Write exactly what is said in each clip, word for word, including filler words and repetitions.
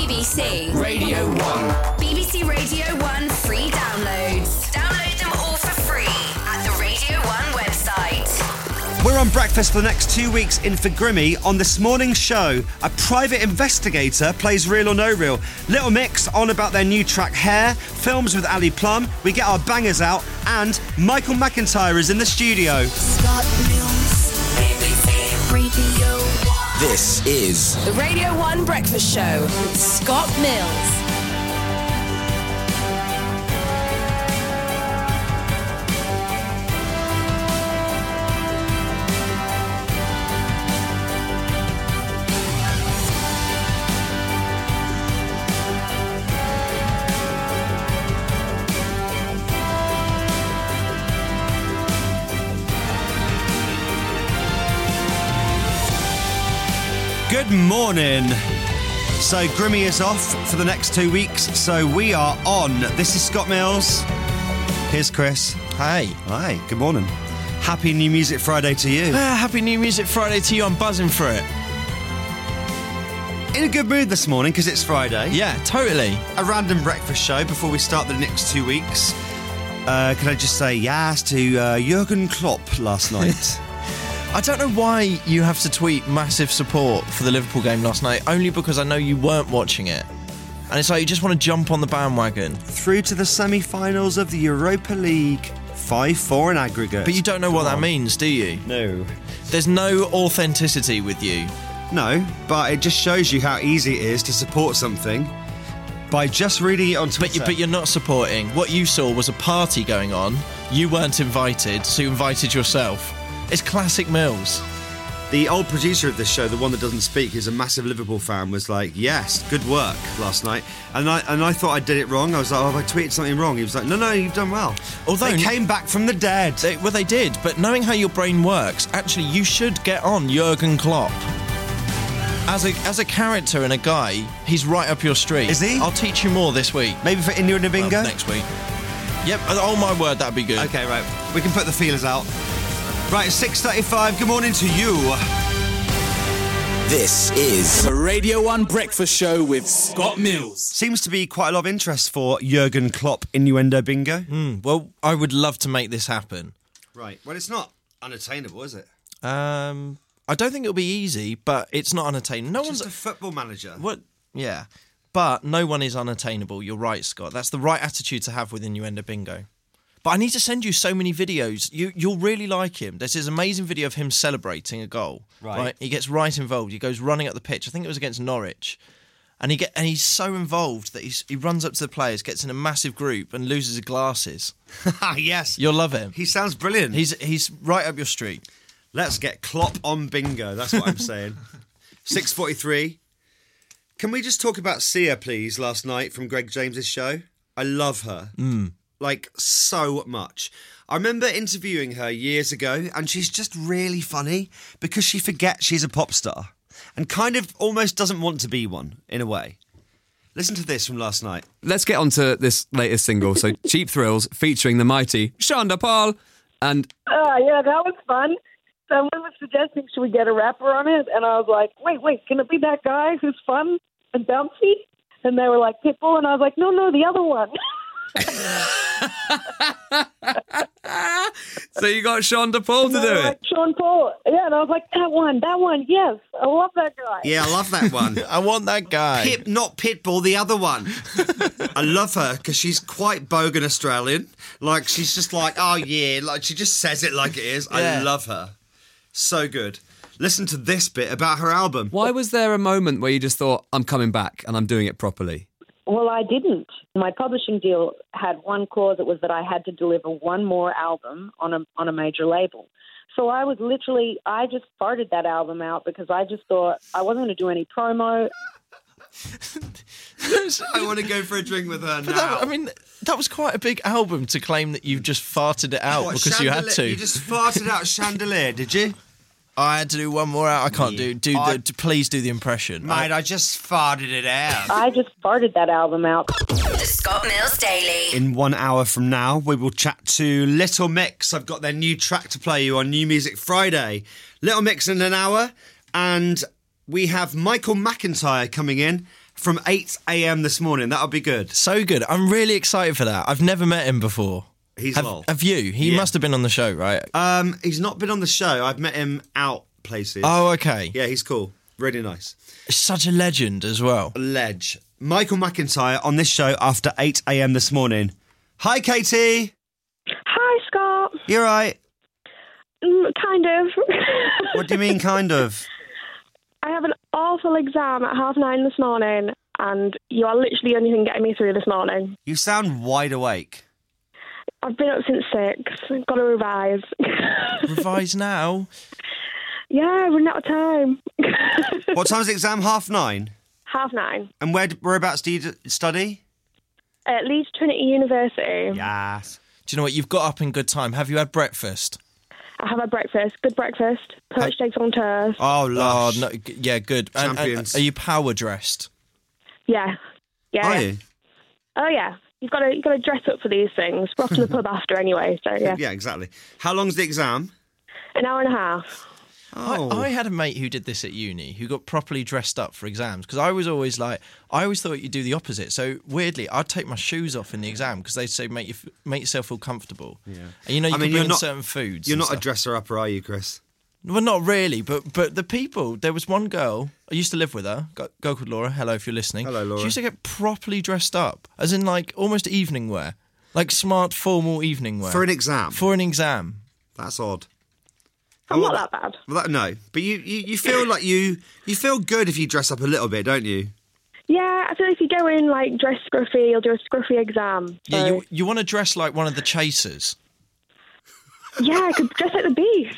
B C Radio one. B B C Radio one free downloads. Download them all for free at the Radio one website. We're on breakfast for the next two weeks in for Grimmy. On this morning's show, a private investigator plays Real or No Real. Little Mix on about their new track Hair, films with Ali Plum, we get our bangers out, and Michael McIntyre is in the studio. Scott Mills, B B C Radio one. This is The Radio one Breakfast Show with Scott Mills. Good morning. So Grimmy is off for the next two weeks, so we are on. This is Scott Mills. Here's Chris. Hey. Hi, good morning. Happy New Music Friday to you. Ah, happy New Music Friday to you. I'm buzzing for it. In a good mood this morning because it's Friday. Yeah, totally. A random breakfast show before we start the next two weeks. Uh, can I just say yes to uh, Jurgen Klopp last night? I don't know why you have to tweet massive support for the Liverpool game last night, only because I know you weren't watching it. And it's like you just want to jump on the bandwagon. Through to the semi-finals of the Europa League. five four in aggregate. But you don't know what that means, do you? No. There's no authenticity with you. No, but it just shows you how easy it is to support something by just reading it on Twitter. But, you, but you're not supporting. What you saw was a party going on. You weren't invited, so you invited yourself. It's classic Mills. The old producer of this show, the one that doesn't speak, who's a massive Liverpool fan, was like, yes, good work last night. And I and I thought I did it wrong. I was like, oh, have I tweeted something wrong? He was like, no, no, you've done well. Although they came back from the dead. They, well, they did, but knowing how your brain works, actually, you should get on Jurgen Klopp. As a as a character and a guy, he's right up your street. Is he? I'll teach you more this week. Maybe for India and a bingo? Well, next week. Yep, oh my word, that'd be good. Okay, right. We can put the feelers out. Right, it's six thirty-five. Good morning to you. This is The Radio one Breakfast Show with Scott Mills. Seems to be quite a lot of interest for Jurgen Klopp Innuendo Bingo. Mm, well, I would love to make this happen. Right. Well, it's not unattainable, is it? Um, I don't think it'll be easy, but it's not unattainable. No Just one's a football manager. What? Yeah, but no one is unattainable. You're right, Scott. That's the right attitude to have with Innuendo Bingo. But I need to send you so many videos. You, you'll really like him. There's this amazing video of him celebrating a goal. Right. right. He gets right involved. He goes running up the pitch. I think it was against Norwich. And he get and he's so involved that he's, he runs up to the players, gets in a massive group and loses his glasses. Yes. You'll love him. He sounds brilliant. He's he's right up your street. Let's get Klopp on bingo. That's what I'm saying. six forty-three. Can we just talk about Sia, please, last night from Greg James's show? I love her. Mm. Like, so much. I remember interviewing her years ago, and she's just really funny because she forgets she's a pop star and kind of almost doesn't want to be one, in a way. Listen to this from last night. Let's get on to this latest single. So, Cheap Thrills, featuring the mighty Shonda Paul. And Oh, yeah, that was fun. Someone was suggesting, should we get a rapper on it? And I was like, wait, wait, can it be that guy who's fun and bouncy? And they were like, Pitbull. And I was like, no, no, the other one. so you got Shonda Paul to And do they were it. like, Sean Paul. Yeah, and I was like, that one, that one, yes. I love that guy. Yeah, I love that one. I want that guy. Pip, not Pitbull, the other one. I love her because she's quite bogan Australian. Like, she's just like, oh, yeah. Like, she just says it like it is. Yeah. I love her. So good. Listen to this bit about her album. Why was there a moment where you just thought, I'm coming back and I'm doing it properly? Well, I didn't. My publishing deal had one clause. It was that I had to deliver one more album on a on a major label. So I was literally, I just farted that album out because I just thought I wasn't going to do any promo. I want to go for a drink with her But now. that, I mean, that was quite a big album to claim that you just farted it out What, because you had chandelier- to. You just farted out Chandelier, did you? I had to do one more out. I can't Yeah. do. Do I- the. Please do the impression. Mate, I just farted it out. I just farted that album out. The Scott Mills Daily. In one hour from now, we will chat to Little Mix. I've got their new track to play you on New Music Friday. Little Mix in an hour, and we have Michael McIntyre coming in from eight a.m. this morning. That'll be good. So good. I'm really excited for that. I've never met him before. He's have, lol. have you? He Yeah. must have been on the show, right? Um, he's not been on the show. I've met him out places. Oh, okay. Yeah, he's cool. Really nice. Such a legend as well. Ledge. Michael McIntyre on this show after eight a.m. this morning. Hi, Katie. Hi, Scott. You all right? Mm, kind of. What do you mean, kind of? I have an awful exam at half nine this morning, and you are literally the only thing getting me through this morning. You sound wide awake. I've been up since six. Got to revise. Revise now. Yeah, running out of time. What time's the exam? Half nine? Half nine. And where whereabouts do you d- study? At Leeds Trinity University. Yes. Do you know what? You've got up in good time. Have you had breakfast? I have a breakfast. Good breakfast. Poached eggs on toast. Oh, Oh, lush. no, g- yeah, good. And- and Champions. are you power dressed? Yeah. Yeah. Are you? Oh, yeah. You've got to you've got to dress up for these things. We're off to the pub after anyway, so yeah. Yeah, exactly. How long's the exam? An hour and a half. Oh. I, I had a mate who did this at uni, who got properly dressed up for exams, because I was always like, I always thought you'd do the opposite. So weirdly, I'd take my shoes off in the exam because they'd say make you f- make yourself feel comfortable. Yeah. And you know, you I can mean, bring you're in not- certain foods. You're and not a stuff. dresser upper, are you, Chris? Well, not really, but but the people. There was one girl I used to live with her, a girl called Laura. Hello, if you're listening. Hello, Laura. She used to get properly dressed up, as in like almost evening wear, like smart formal evening wear For an exam? For an exam. That's odd. I'm Well, not that bad. Well, that, no, but you, you, you feel like you you feel good if you dress up a little bit, don't you? Yeah, I feel like if you go in like dress scruffy, you'll do a scruffy exam. Yeah, So- you you want to dress like one of the chasers. Yeah, I could dress like the beast.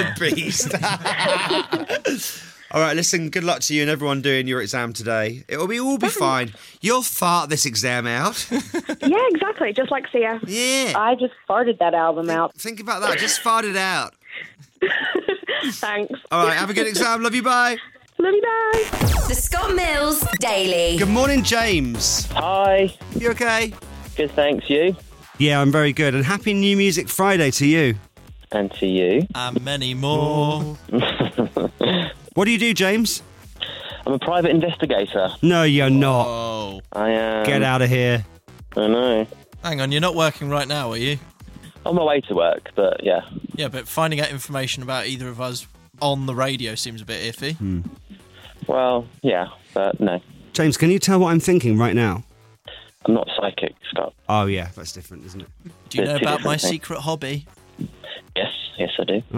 The beast. All right, listen, good luck to you and everyone doing your exam today. It'll be all be fine. You'll fart this exam out. Yeah, exactly. Just like Sia. Yeah. I just farted that album out. Think about that. Just fart it out. Thanks. All right, have a good exam. Love you, bye. Love you, bye. The Scott Mills Daily. Good morning, James. Hi. You okay? Good, thanks. You? Yeah, I'm very good. And happy New Music Friday to you. And to you. And many more. What do you do, James? I'm a private investigator. No, you're not. Oh. I am. Get out of here. I know. Hang on, you're not working right now, are you? On my way to work, but yeah. Yeah, but finding out information about either of us on the radio seems a bit iffy. Hmm. Well, yeah, but no. James, can you tell what I'm thinking right now? I'm not psychic, Scott. Oh, yeah, that's different, isn't it? Do you know It's a about my different thing. secret hobby? Yes, yes, I do.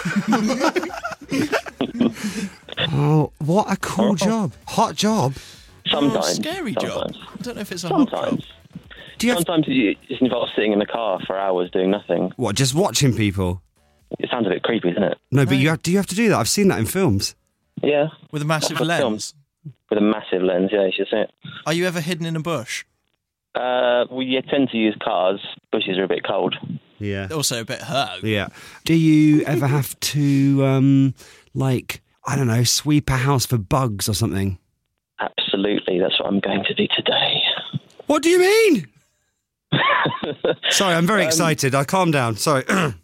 Oh, what a cool job. Hot job. Sometimes. Oh, scary sometimes. job. I don't know if it's a hot job. Sometimes. Do you have... Sometimes it it involves sitting in the car for hours doing nothing. What, just watching people? It sounds a bit creepy, doesn't it? No, but you have, do you have to do that? I've seen that in films. Yeah. With a massive Lots of lens. With a massive lens, yeah, you should see it. Are you ever hidden in a bush? Uh, we tend to use cars. Bushes are a bit cold. Yeah. Also a bit hurt. Yeah. Do you ever have to, um, like, I don't know, sweep a house for bugs or something? Absolutely, that's what I'm going to do today. What do you mean? Sorry, I'm very Um, excited. I calm down. Sorry.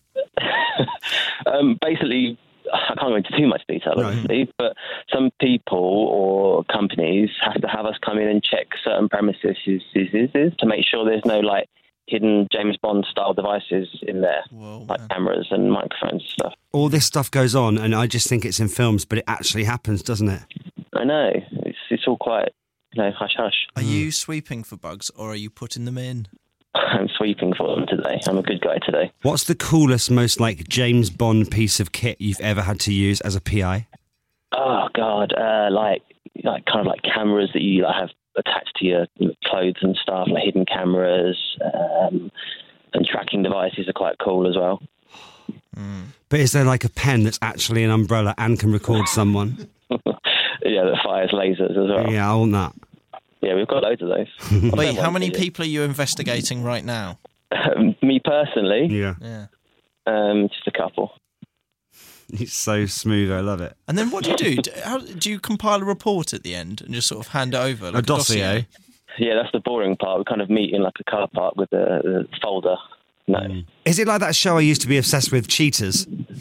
um, basically, I can't go into too much detail, No. obviously, but some people or companies have to have us come in and check certain premises is, is, is, is, to make sure there's no, like, hidden James Bond style devices in there, Whoa, like man. cameras and microphones and stuff. All this stuff goes on, and I just think it's in films, but it actually happens, doesn't it? I know, it's, it's all quite, you know, hush hush. Are you sweeping for bugs or are you putting them in? I'm sweeping for them today. I'm a good guy today. What's the coolest, most, like, James Bond piece of kit you've ever had to use as a P I? Oh God, uh, like like kind of like cameras that you like, have attached to your clothes and stuff, like hidden cameras, um, and tracking devices are quite cool as well. But is there, like, a pen that's actually an umbrella and can record someone? Yeah, that fires lasers as well. Yeah, I want that. Yeah, we've got loads of those. Wait, how many people are you investigating right now? Um, me personally, Yeah. Yeah. um, just a couple. It's so smooth. I love it. And then what do you do? Do, how, do you compile a report at the end and just sort of hand it over? Like A dossier. Yeah, that's the boring part. We kind of meet in like a car park with a, a folder. No. Is it like that show I used to be obsessed with, Cheaters?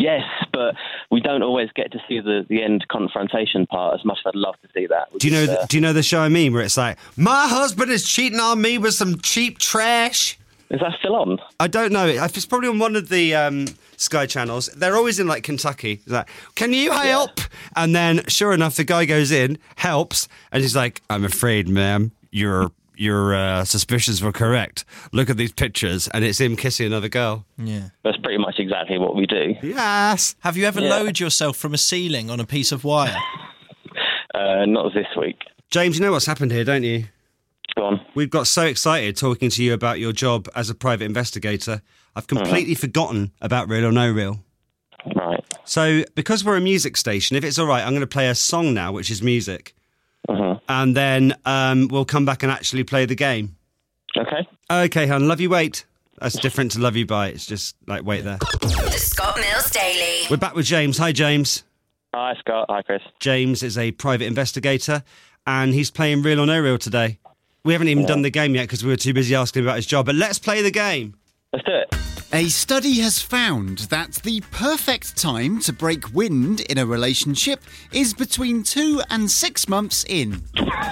Yes, but we don't always get to see the, the end confrontation part as much as I'd love to see that. Do you know? Is, The, uh, do you know the show I mean, where it's like, my husband is cheating on me with some cheap trash? Is that still on? I don't know. It's probably on one of the um, Sky channels. They're always in like Kentucky. It's like, can you help? Yeah. And then, sure enough, the guy goes in, helps, and he's like, I'm afraid, ma'am, your your uh, suspicions were correct. Look at these pictures, and it's him kissing another girl. Yeah, that's pretty much exactly what we do. Yes. Have you ever yeah. lowered yourself from a ceiling on a piece of wire? uh, not this week. James, you know what's happened here, don't you? Go on. We've got so excited talking to you about your job as a private investigator. I've completely uh-huh. forgotten about Real or No Real. Right. So, because we're a music station, if it's all right, I'm going to play a song now, which is music. Uh-huh. And then um, we'll come back and actually play the game. Okay. Okay, hon. Love you, wait. That's different to love you, bye. It's just like, wait there. The Scott Mills Daily. We're back with James. Hi, James. Hi, Scott. Hi, Chris. James is a private investigator, and he's playing Real or No Real today. We haven't even yeah. done the game yet because we were too busy asking about his job, but let's play the game. Let's do it. A study has found that the perfect time to break wind in a relationship is between two and six months in.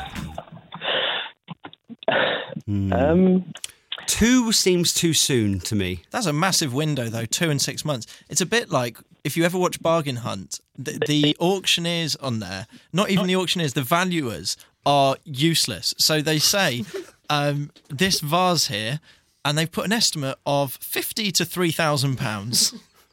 mm. Um... Two seems too soon to me. That's a massive window, though, two and six months. It's a bit like, if you ever watch Bargain Hunt, the, the auctioneers on there, not even the auctioneers, the valuers are useless. So they say, um, this vase here, and they've put an estimate of fifty to three thousand pounds.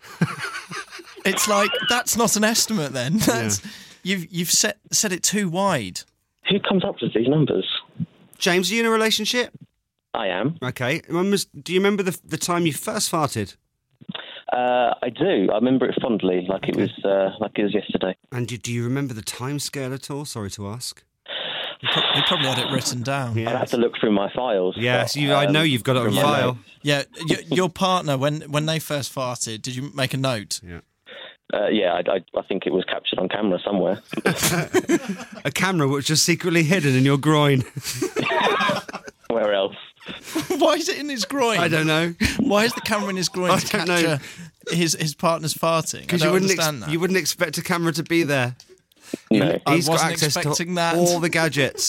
It's like, that's not an estimate then. That's, yeah. You've you've set, set it too wide. Who comes up with these numbers? James, are you in a relationship? I am. Okay. Do you remember the the time you first farted? Uh, I do. I remember it fondly, like it was uh, like it was yesterday. And do, do you remember the time scale at all? Sorry to ask. You probably, you probably had it written down. Yeah. I'd have to look through my files. Yes, but, you, I um, know you've got it on file. Notes. Yeah, your, your partner, when when they first farted, did you make a note? Yeah. Uh, yeah, I, I, I think it was captured on camera somewhere. A camera which was secretly hidden in your groin. Where else? Why is it in his groin? I don't know. Why is the camera in his groin I to don't capture know. his his partner's farting? Because I you don't wouldn't understand ex- that. you wouldn't expect a camera to be there. No, He's I wasn't got access expecting to that. all the gadgets.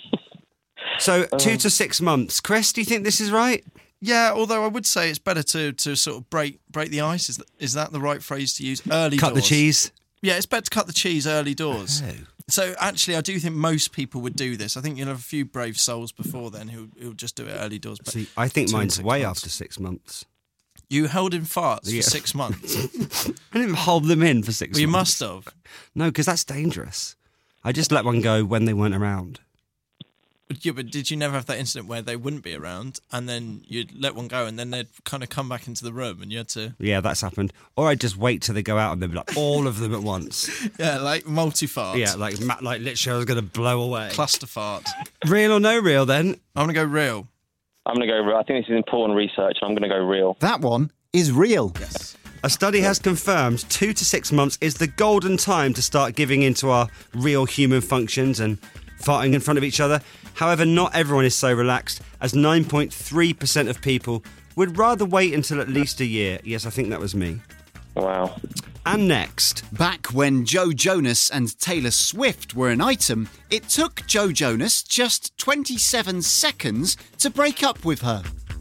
So two to six months. Chris, do you think this is right? Yeah, although I would say it's better to, to sort of break break the ice. Is that, is that the right phrase to use? Early Cut doors. the cheese. Yeah, it's better to cut the cheese early doors. Oh. So actually, I do think most people would do this. I think you'll have a few brave souls before then who who'll just do it early doors. But See, I think two mine's and way months. after six months. You held in farts Yeah. for six months. I didn't hold them in for six Well, you months. must have. No, because that's dangerous. I just let one go when they weren't around. Yeah, but did you never have that incident where they wouldn't be around and then you'd let one go and then they'd kind of come back into the room and you had to... Yeah, that's happened. Or I'd just wait till they go out and they'd be like, all of them at once. Yeah, like multi-fart. Yeah, like ma- like literally I was going to blow away. Cluster fart. Real or no real then? I'm going to go real. I'm going to go real. I think this is important research, and I'm going to go real. That one is real. Yes. A study has confirmed two to six months is the golden time to start giving into our real human functions and farting in front of each other. However, not everyone is so relaxed, as nine point three percent of people would rather wait until at least a year. Yes, I think that was me. Wow. And next. Back when Joe Jonas and Taylor Swift were an item, it took Joe Jonas just twenty-seven seconds to break up with her.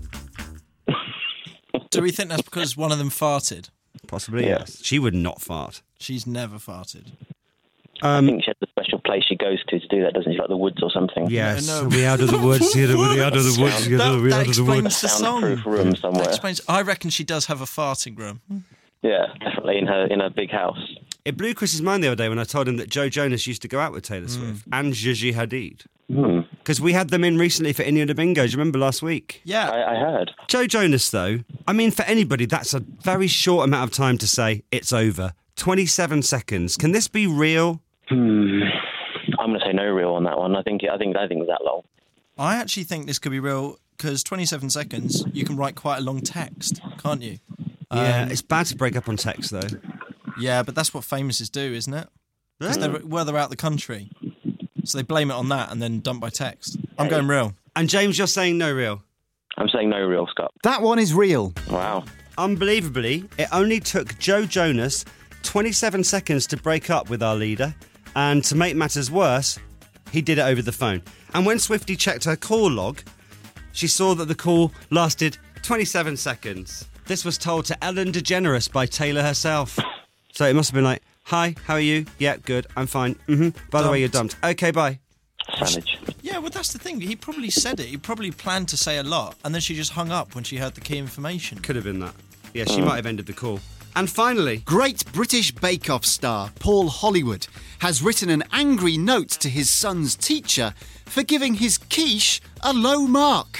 Do we think that's because one of them farted? Possibly, Yeah. yes. She would not fart. She's never farted. Um, I think she has a special place she goes to to do that, doesn't she? Like the woods or something. Yes, No, no. we out of the woods, together, we out of the woods, together, That, we that out of the explains woods. the song. Soundproof room somewhere. That explains. I reckon she does have a farting room. Yeah, definitely in her in her big house. It blew Chris's mind the other day when I told him that Joe Jonas used to go out with Taylor Swift and Gigi Hadid. Hmm. Because we had them in recently for India de Bingo. Do you remember last week? Yeah. I, I heard. Joe Jonas, though, I mean, for anybody, that's a very short amount of time to say it's over. twenty-seven seconds. Can this be real? Hmm. I'm going to say no real on that one. I think it, I think I think it's that long. I actually think this could be real because twenty-seven seconds, you can write quite a long text, can't you? Yeah, Um, it's bad to break up on text, though. Yeah, but that's what famouses do, isn't it? Because they're, well, they're out the country. So they blame it on that and then dump by text. I'm going real. And James, you're saying no real? I'm saying no real, Scott. That one is real. Wow. unbelievably, it only took Joe Jonas twenty-seven seconds to break up with our leader, and to make matters worse, he did it over the phone. And when Swiftie checked her call log, she saw that the call lasted twenty-seven seconds. This was told to Ellen DeGeneres by Taylor herself. So it must have been like, hi, how are you? Yeah, good, I'm fine. Mm-hmm. By the way, you're dumped. Okay, bye. Savage. Yeah, well, that's the thing. He probably said it. He probably planned to say a lot, and then she just hung up when she heard the key information. Could have been that. Yeah, she might have ended the call. And finally, Great British Bake Off star Paul Hollywood has written an angry note to his son's teacher for giving his quiche a low mark.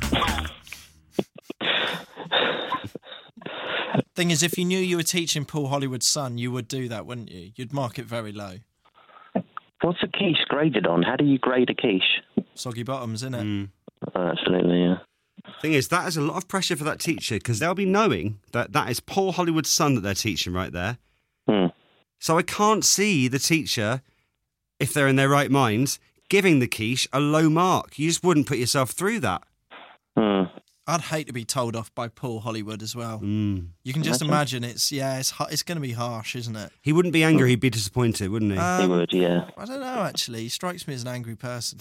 Thing is, if you knew you were teaching Paul Hollywood's son, you would do that, wouldn't you? You'd mark it very low. What's a quiche graded on? How do you grade a quiche? Soggy bottoms, innit? Mm. Oh, absolutely, yeah. Thing is, that is a lot of pressure for that teacher, because they'll be knowing that that is Paul Hollywood's son that they're teaching right there. Hmm. So I can't see the teacher, if they're in their right minds, giving the quiche a low mark. You just wouldn't put yourself through that. Hmm. I'd hate to be told off by Paul Hollywood as well. Mm. You can just imagine it's, yeah, it's it's going to be harsh, isn't it? He wouldn't be angry, he'd be disappointed, wouldn't he? Um, He would, yeah. I don't know, actually. He strikes me as an angry person.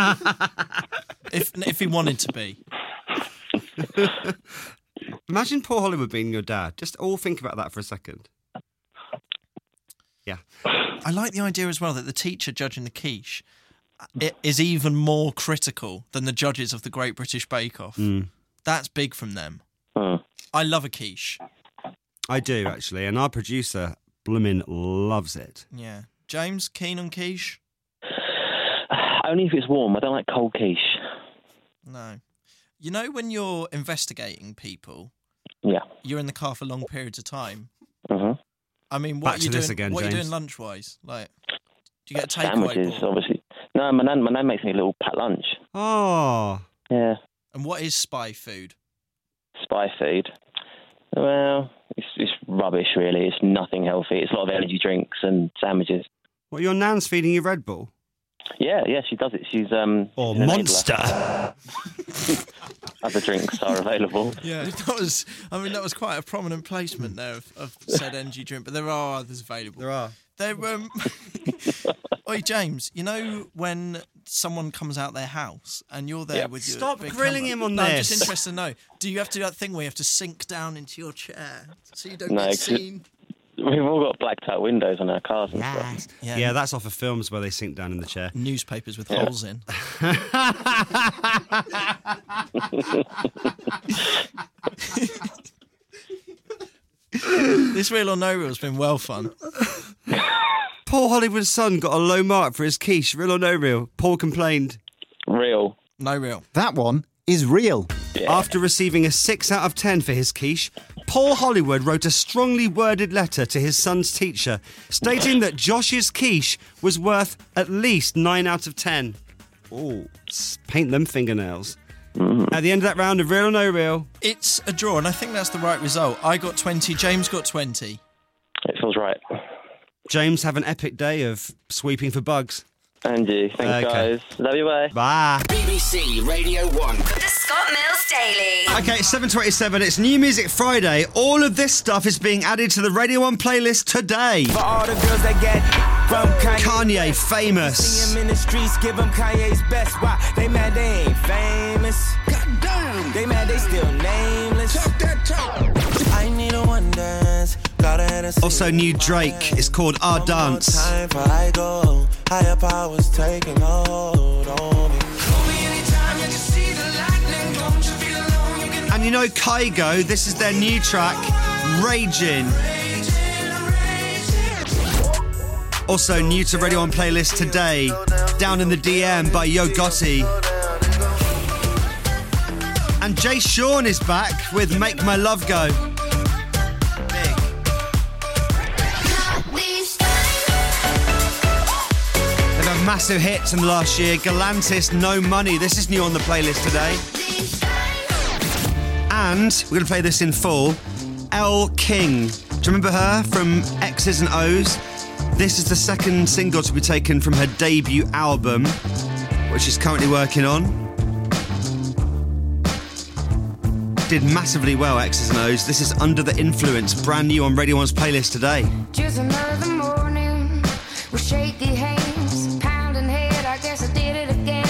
if if he wanted to be. Imagine Paul Hollywood being your dad. Just all think about that for a second. Yeah. I like the idea as well that the teacher judging the quiche it is even more critical than the judges of the Great British Bake Off. Mm. That's big from them. Hmm. I love a quiche. I do, actually, and our producer, Bloomin', loves it. Yeah. James, keen on quiche? Only if it's warm. I don't like cold quiche. No. You know when you're investigating people, Yeah. you're in the car for long periods of time. Uh-huh. I mean, what Back are you to this doing? again, what are you James. doing lunch-wise? Like, do you get a takeaway? Sandwiches, board? obviously. No, my nan, my nan makes me a little packed lunch. Oh. Yeah. And what is spy food? Spy food. Well, it's, it's rubbish, really. It's nothing healthy. It's a lot of energy drinks and sandwiches. What, your nan's feeding you Red Bull? Yeah, yeah, she does it. She's um. Or she's an Monster. enabler. Other drinks are available. Yeah, that was. I mean, that was quite a prominent placement there of, of said energy drink, but there are others available. There are. There. Um... Oi, James. You know when someone comes out their house and you're there Yeah. with your Stop big grilling camera? him on no, I'm this. just interested to know. Do you have to do that thing where you have to sink down into your chair so you don't No, get 'cause- seen? We've all got blacked out windows on our cars and stuff. Yeah. Yeah, that's off of films where they sink down in the chair. Newspapers with Yeah. holes in. This Real or No Real has been well fun. Paul Hollywood's son got a low mark for his quiche. Real or no real? Paul complained. Real. No real. That one is real. Yeah. After receiving a six out of ten for his quiche, Paul Hollywood wrote a strongly worded letter to his son's teacher, stating that Josh's quiche was worth at least nine out of ten. Oh, paint them fingernails. Mm. At the end of that round of Real or No Real, It's a draw, and I think that's the right result. I got twenty, James got twenty. It feels right. James, have an epic day of sweeping for bugs. And you. Thanks, Okay. guys. Love you, bye. Bye. B B C Radio one. The Scott Mills Daily. Okay, it's seven twenty-seven. It's New Music Friday. All of this stuff is being added to the Radio one playlist today. For all the girls that get from Kanye, Kanye, Famous. See him in the streets, give them Kanye's best. Why? They mad they ain't famous. Goddamn. They mad they still nameless. Talk that talk. I need a one dance. Gotta have a Also, new Drake. It's called Our Dance. time for I go. Higher powers taking hold on me. And you know Kygo, this is their new track, Raging. Also new to Radio one playlist today, Down in the D M by Yo Gotti. And Jay Sean is back with Make My Love Go. Big. They've had massive hits in the last year. Galantis, No Money. This is new on the playlist today. And we're going to play this in full. Elle King. Do you remember her from X's and O's? This is the second single to be taken from her debut album, which she's currently working on. did massively well, X's and O's. This is Under the Influence, brand new on Radio one's playlist today. Just another morning with shaky hands, pounding head, I guess I did it again.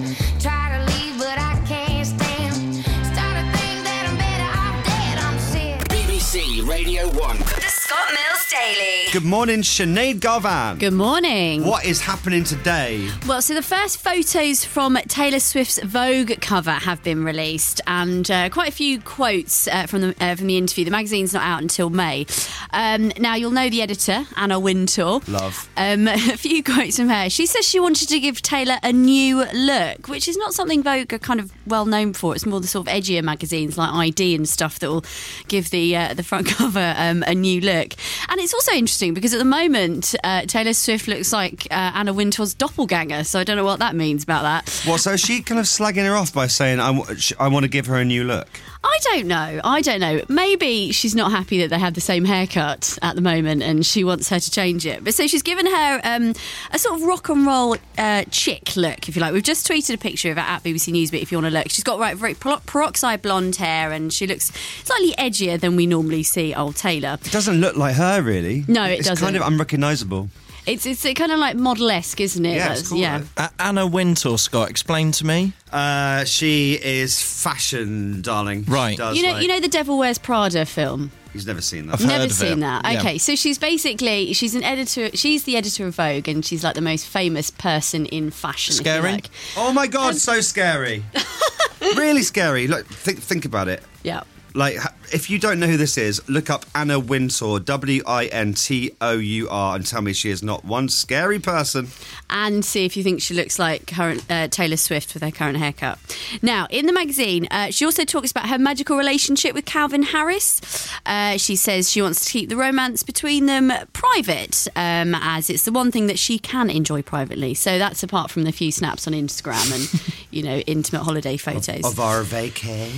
Try to leave, but I can't stand. Start to think that I'm better off dead, I'm sick. B B C Radio one. The Scott Mills Daily. Good morning, Sinead Garvan. Good morning. What is happening today? Well, so the first photos from Taylor Swift's Vogue cover have been released, and uh, quite a few quotes uh, from the uh, from the interview. The magazine's not out until May. Um, now, you'll know the editor, Anna Wintour. Love. Um, a few quotes from her. She says she wanted to give Taylor a new look, which is not something Vogue are kind of well known for. It's more the sort of edgier magazines like I D and stuff that will give the uh, the front cover um, a new look. And it's also interesting because at the moment, uh, Taylor Swift looks like uh, Anna Wintour's doppelganger, so I don't know what that means about that. Well, so she kind of slagging her off by saying, I, w- I want to give her a new look. I don't know. I don't know. Maybe she's not happy that they have the same haircut at the moment and she wants her to change it. But so she's given her um, a sort of rock and roll uh, chick look, if you like. We've just tweeted a picture of her at B B C Newsbeat if you want to look. She's got right, very peroxide blonde hair and she looks slightly edgier than we normally see old Taylor. It doesn't look like her, really. No, it it's doesn't. It's kind of unrecognisable. It's it's kind of like model-esque, isn't it? Yeah, it's cool, yeah. Uh, Anna Wintour, Scott, explain to me. Uh, she is fashion, darling. Right. She does, You know, like, you know the Devil Wears Prada film. He's never seen that. I've heard Never of seen it. that. Yeah. Okay, so she's basically she's an editor. She's the editor of Vogue, and she's like the most famous person in fashion. if you Scary? like. Oh my God, so scary. Really scary. Look, think think about it. Yeah. Like, ha- if you don't know who this is, look up Anna Wintour, W I N T O U R, and tell me she is not one scary person. And see if you think she looks like current uh, Taylor Swift with her current haircut. Now, in the magazine, uh, she also talks about her magical relationship with Calvin Harris. Uh, she says she wants to keep the romance between them private, um, as it's the one thing that she can enjoy privately. So that's apart from the few snaps on Instagram and, you know, intimate holiday photos. Of our vacay.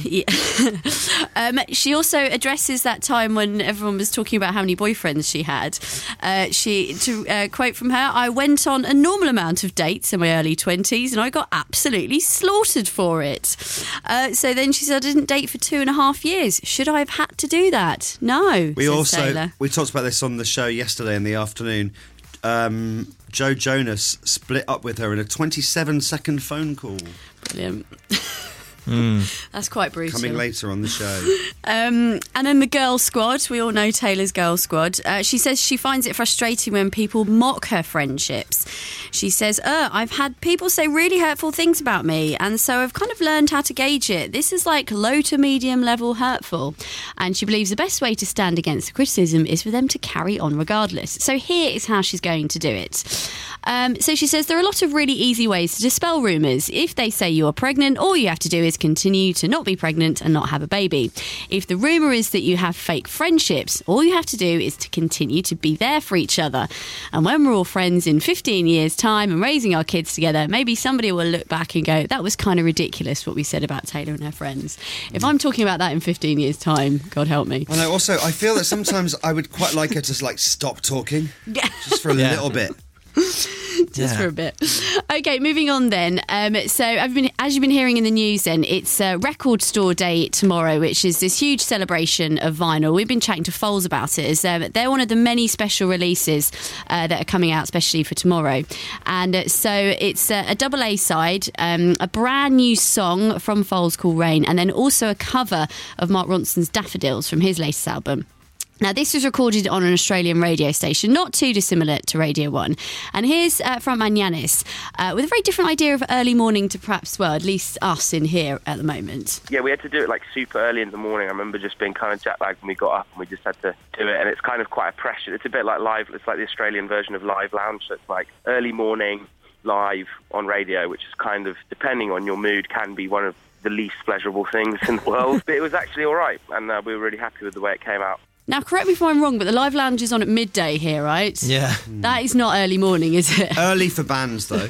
Yeah. um, she also addresses that time when everyone was talking about how many boyfriends she had. Uh, she, to uh, quote from her, "I went on a normal amount of dates in my early twenties and I got absolutely slaughtered for it." Uh, so then she said, "I didn't date for two and a half years. Should I have had to do that? No." We says also Taylor. we talked about this on the show yesterday in the afternoon. Um, Joe Jonas split up with her in a twenty-seven second phone call. Brilliant. Mm. That's quite brutal. Coming later on the show. Um, and then the Girl Squad. We all know Taylor's Girl Squad. Uh, she says she finds it frustrating when people mock her friendships. She says, uh, I've had people say really hurtful things about me, and so I've kind of learned how to gauge it. This is like low to medium level hurtful. And she believes the best way to stand against the criticism is for them to carry on regardless. So here is how she's going to do it. Um, so she says there are a lot of really easy ways to dispel rumours. If they say you are pregnant, all you have to do is continue to not be pregnant and not have a baby. If the rumour is that you have fake friendships, all you have to do is to continue to be there for each other. And when we're all friends in fifteen years' time and raising our kids together, maybe somebody will look back and go, that was kind of ridiculous what we said about Taylor and her friends. If I'm talking about that in fifteen years' time, God help me. I know, also, I feel that sometimes I would quite like her to, like, stop talking. Yeah. Just for a Yeah. little bit. Just Yeah. for a bit. Okay, moving on then. Um, so, I've been, as you've been hearing in the news, then it's uh, Record Store Day tomorrow, which is this huge celebration of vinyl. We've been chatting to Foles about it. As, um, they're one of the many special releases uh, that are coming out, especially for tomorrow. And uh, so it's uh, a double A side, um, a brand new song from Foles called Rain, and then also a cover of Mark Ronson's Daffodils from his latest album. Now, this was recorded on an Australian radio station, not too dissimilar to Radio one. And here's uh, frontman Yannis uh, with a very different idea of early morning to perhaps, well, at least us in here at the moment. Yeah, we had to do it like super early in the morning. I remember just being kind of jet lagged when we got up and we just had to do it. And it's kind of quite a pressure. It's a bit like live. It's like the Australian version of Live Lounge. So it's like early morning, live on radio, which is kind of, depending on your mood, can be one of the least pleasurable things in the world. But it was actually all right. And uh, we were really happy with the way it came out. Now, correct me if I'm wrong, but the Live Lounge is on at midday here, right? Yeah. That is not early morning, is it? Early for bands, though.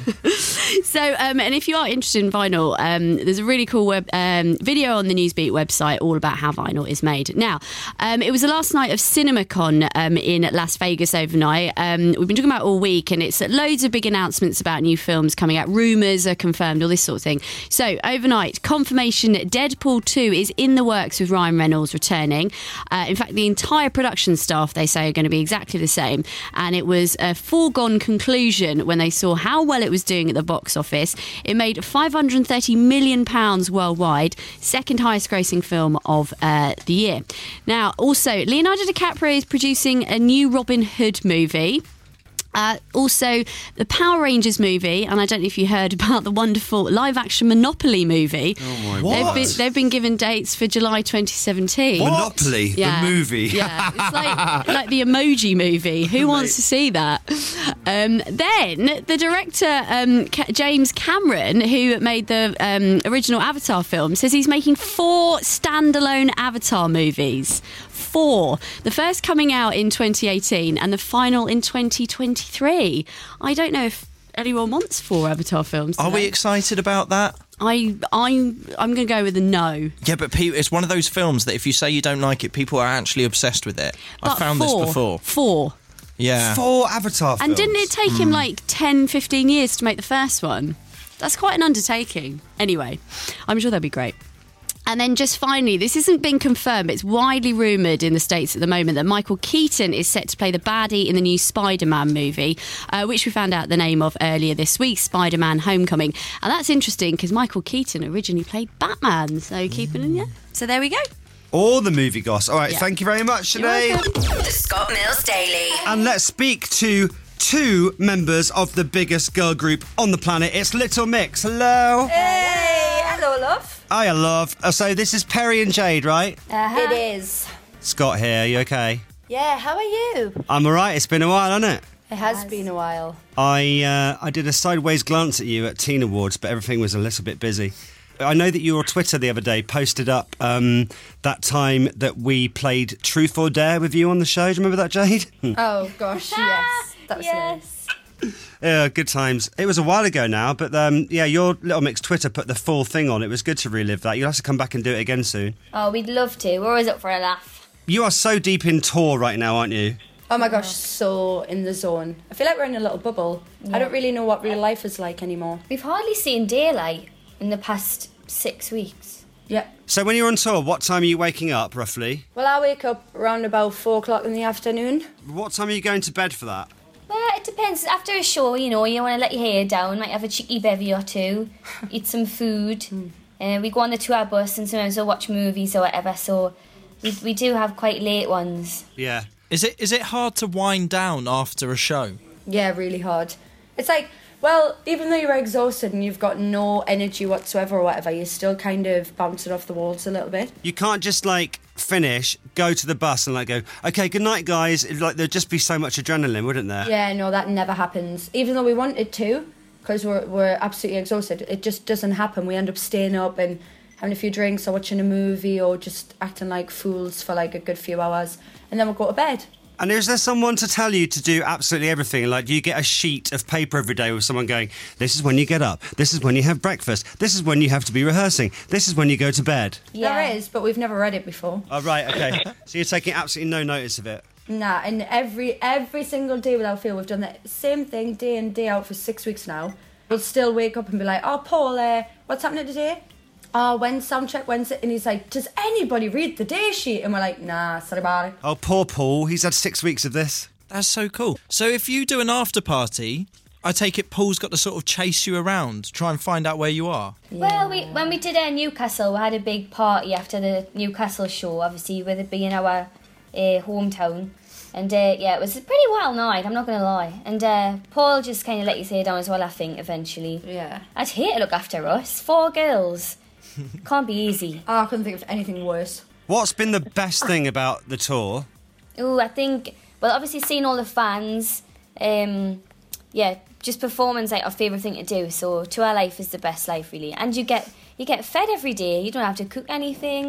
So, um, and if you are interested in vinyl, um, there's a really cool web, um, video on the Newsbeat website all about how vinyl is made. Now, um, it was the last night of CinemaCon um, in Las Vegas overnight. Um, we've been talking about it all week, and it's loads of big announcements about new films coming out. Rumours are confirmed, all this sort of thing. So, overnight, confirmation that Deadpool two is in the works with Ryan Reynolds returning. Uh, in fact, the entire production staff, they say, are going to be exactly the same. And it was a foregone conclusion when they saw how well it was doing at the box office. It made five hundred thirty million pounds worldwide, second highest grossing film of uh, the year. Now, also, Leonardo DiCaprio is producing a new Robin Hood movie. Uh, also, the Power Rangers movie, and I don't know if you heard about the wonderful live-action Monopoly movie. Oh my they've God. been, they've been given dates for July twenty seventeen. Monopoly, Yeah. the movie. Yeah, it's like, like the Emoji Movie. Who wants to see that? Um, then, the director, um, Ca- James Cameron, who made the um, original Avatar film, says he's making four standalone Avatar movies. Four. The first coming out in twenty eighteen and the final in twenty twenty-three. I don't know if anyone wants four Avatar films. Are we today. excited about that? I, I'm, I'm going to go with a no. Yeah, but pe- it's one of those films that if you say you don't like it, people are actually obsessed with it. I But found four, this before. Four. Yeah. Four Avatar films. And didn't it take him Mm. like ten, fifteen years to make the first one? That's quite an undertaking. Anyway, I'm sure they'll be great. And then just finally, this hasn't been confirmed, but it's widely rumoured in the States at the moment that Michael Keaton is set to play the baddie in the new Spider-Man movie, uh, which we found out the name of earlier this week, Spider-Man Homecoming. And that's interesting because Michael Keaton originally played Batman, so keeping in, yeah. So there we go. All the movie goss. All right, Yeah. thank you very much, You're Sinead. welcome. The Scott Mills Daily. And let's speak to two members of the biggest girl group on the planet. It's Little Mix. Hello. Hey, hello, love. Hiya, love. Uh, so this is Perry and Jade, right? Uh-huh. It is. Scott here. You okay? Yeah, how are you? I'm all right. It's been a while, hasn't it? It has been a while. I uh, I did a sideways glance at you at Teen Awards, but everything was a little bit busy. I know that your Twitter the other day posted up um, that time that we played Truth or Dare with you on the show. Do you remember that, Jade? Oh, gosh, yes. That was yes. Yeah, good times. It was a while ago now, but um, yeah, your Little Mix Twitter put the full thing on. It was good to relive that. You'll have to come back and do it again soon. Oh, we'd love to. We're always up for a laugh. You are so deep in tour right now, aren't you? Oh my gosh, so in the zone. I feel like we're in a little bubble. I don't really know what real life is like anymore. We've hardly seen daylight in the past six weeks. Yeah. So when you're on tour, what time are you waking up, roughly? Well, I wake up around about four o'clock in the afternoon. What time are you going to bed for that? Well, it depends. After a show, you know, you want to let your hair down, might have a cheeky bevy or two, eat some food. And uh, we go on the tour bus and sometimes we'll watch movies or whatever, so we, we do have quite late ones. Yeah. Is it is it hard to wind down after a show? Yeah, really hard. It's like, well, even though you're exhausted and you've got no energy whatsoever or whatever, you're still kind of bouncing off the walls a little bit. You can't just, like, finish, go to the bus and, like, go, OK, good night, guys. It, like, there'd just be so much adrenaline, wouldn't there? Yeah, no, that never happens. Even though we wanted to, because we're, we're absolutely exhausted, it just doesn't happen. We end up staying up and having a few drinks or watching a movie or just acting like fools for, like, a good few hours. And then we'll go to bed. And is there someone to tell you to do absolutely everything? Like, do you get a sheet of paper every day with someone going, this is when you get up, this is when you have breakfast, this is when you have to be rehearsing, this is when you go to bed? Yeah. There is, but we've never read it before. Oh, right, OK. So you're taking absolutely no notice of it? Nah, and every every single day without fail, we've done the same thing day in, day out for six weeks now. We'll still wake up and be like, oh, Paul, uh, what's happening today? Oh, when's soundcheck, when's it? And he's like, does anybody read the day sheet? And we're like, nah, sorry about it. Oh, poor Paul. He's had six weeks of this. That's so cool. So if you do an after party, I take it Paul's got to sort of chase you around, try and find out where you are. Well, we, when we did uh, Newcastle, we had a big party after the Newcastle show, obviously, with it being our uh, hometown. And uh, yeah, it was a pretty wild night, I'm not going to lie. And uh, Paul just kind of let his hair down as well, I think, eventually. Yeah. I'd hate to look after us. Four girls. Can't be easy. Oh, I couldn't think of anything worse. What's been the best thing about the tour? Oh, I think, well, obviously seeing all the fans, um, yeah, just performing's like our favourite thing to do. So tour life is the best life, really. And you get you get fed every day. You don't have to cook anything.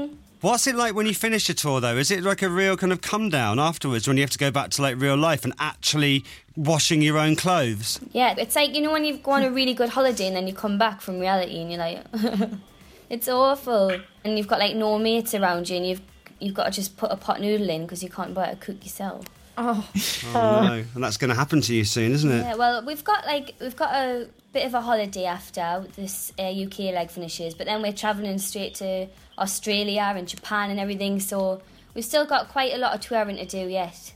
What's it like when you finish a tour, though? Is it like a real kind of come down afterwards when you have to go back to like real life and actually washing your own clothes? Yeah, it's like, you know, when you've gone on a really good holiday and then you come back from reality and you're like, it's awful. And you've got like no mates around you and you've you've got to just put a pot noodle in because you can't buy a cook yourself. Oh. Oh no, and that's going to happen to you soon, isn't it? Yeah, well, we've got like we've got a bit of a holiday after this uh, U K leg finishes, but then we're travelling straight to Australia and Japan and everything, so we've still got quite a lot of touring to do yet.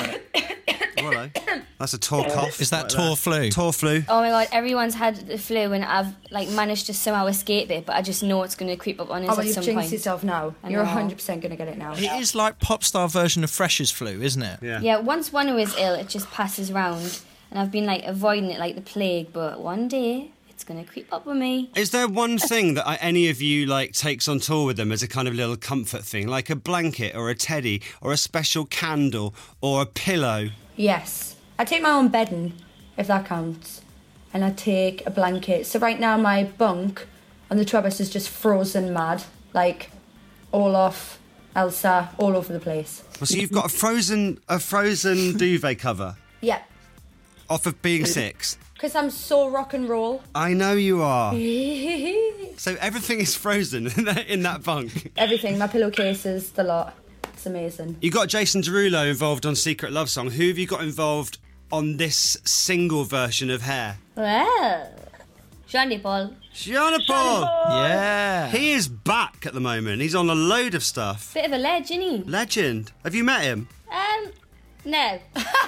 Hello. That's a tour cough. Is that right tour there. flu? Tour flu. Oh my god, everyone's had the flu and I've like managed to somehow escape it, but I just know it's going to creep up on us Oh, well, at you've some jinxed point. yourself now. I You're know. one hundred percent going to get it now. It is like pop star version of Freshers flu, isn't it? Yeah. Yeah, once one was ill, it just passes round, and I've been like avoiding it like the plague, but one day it's going to creep up on me. Is there one thing that I, any of you like takes on tour with them as a kind of little comfort thing, like a blanket or a teddy or a special candle or a pillow? Yes. I take my own bedding, if that counts. And I take a blanket. So right now my bunk on the tour bus is just frozen mad. Like, Olaf, Elsa, all over the place. Well, so you've got a frozen a frozen duvet cover Yeah. off of being six. Because I'm so rock and roll. I know you are. Everything. So everything is frozen in that, in that bunk. My pillowcases, the lot. It's amazing. You got Jason Derulo involved on Secret Love Song. Who have you got involved on this single version of Hair? Well, Sean Paul. Sean Paul. Yeah. He is back at the moment. He's on a load of stuff. Bit of a ledge, isn't he? Legend. Have you met him? Um, no.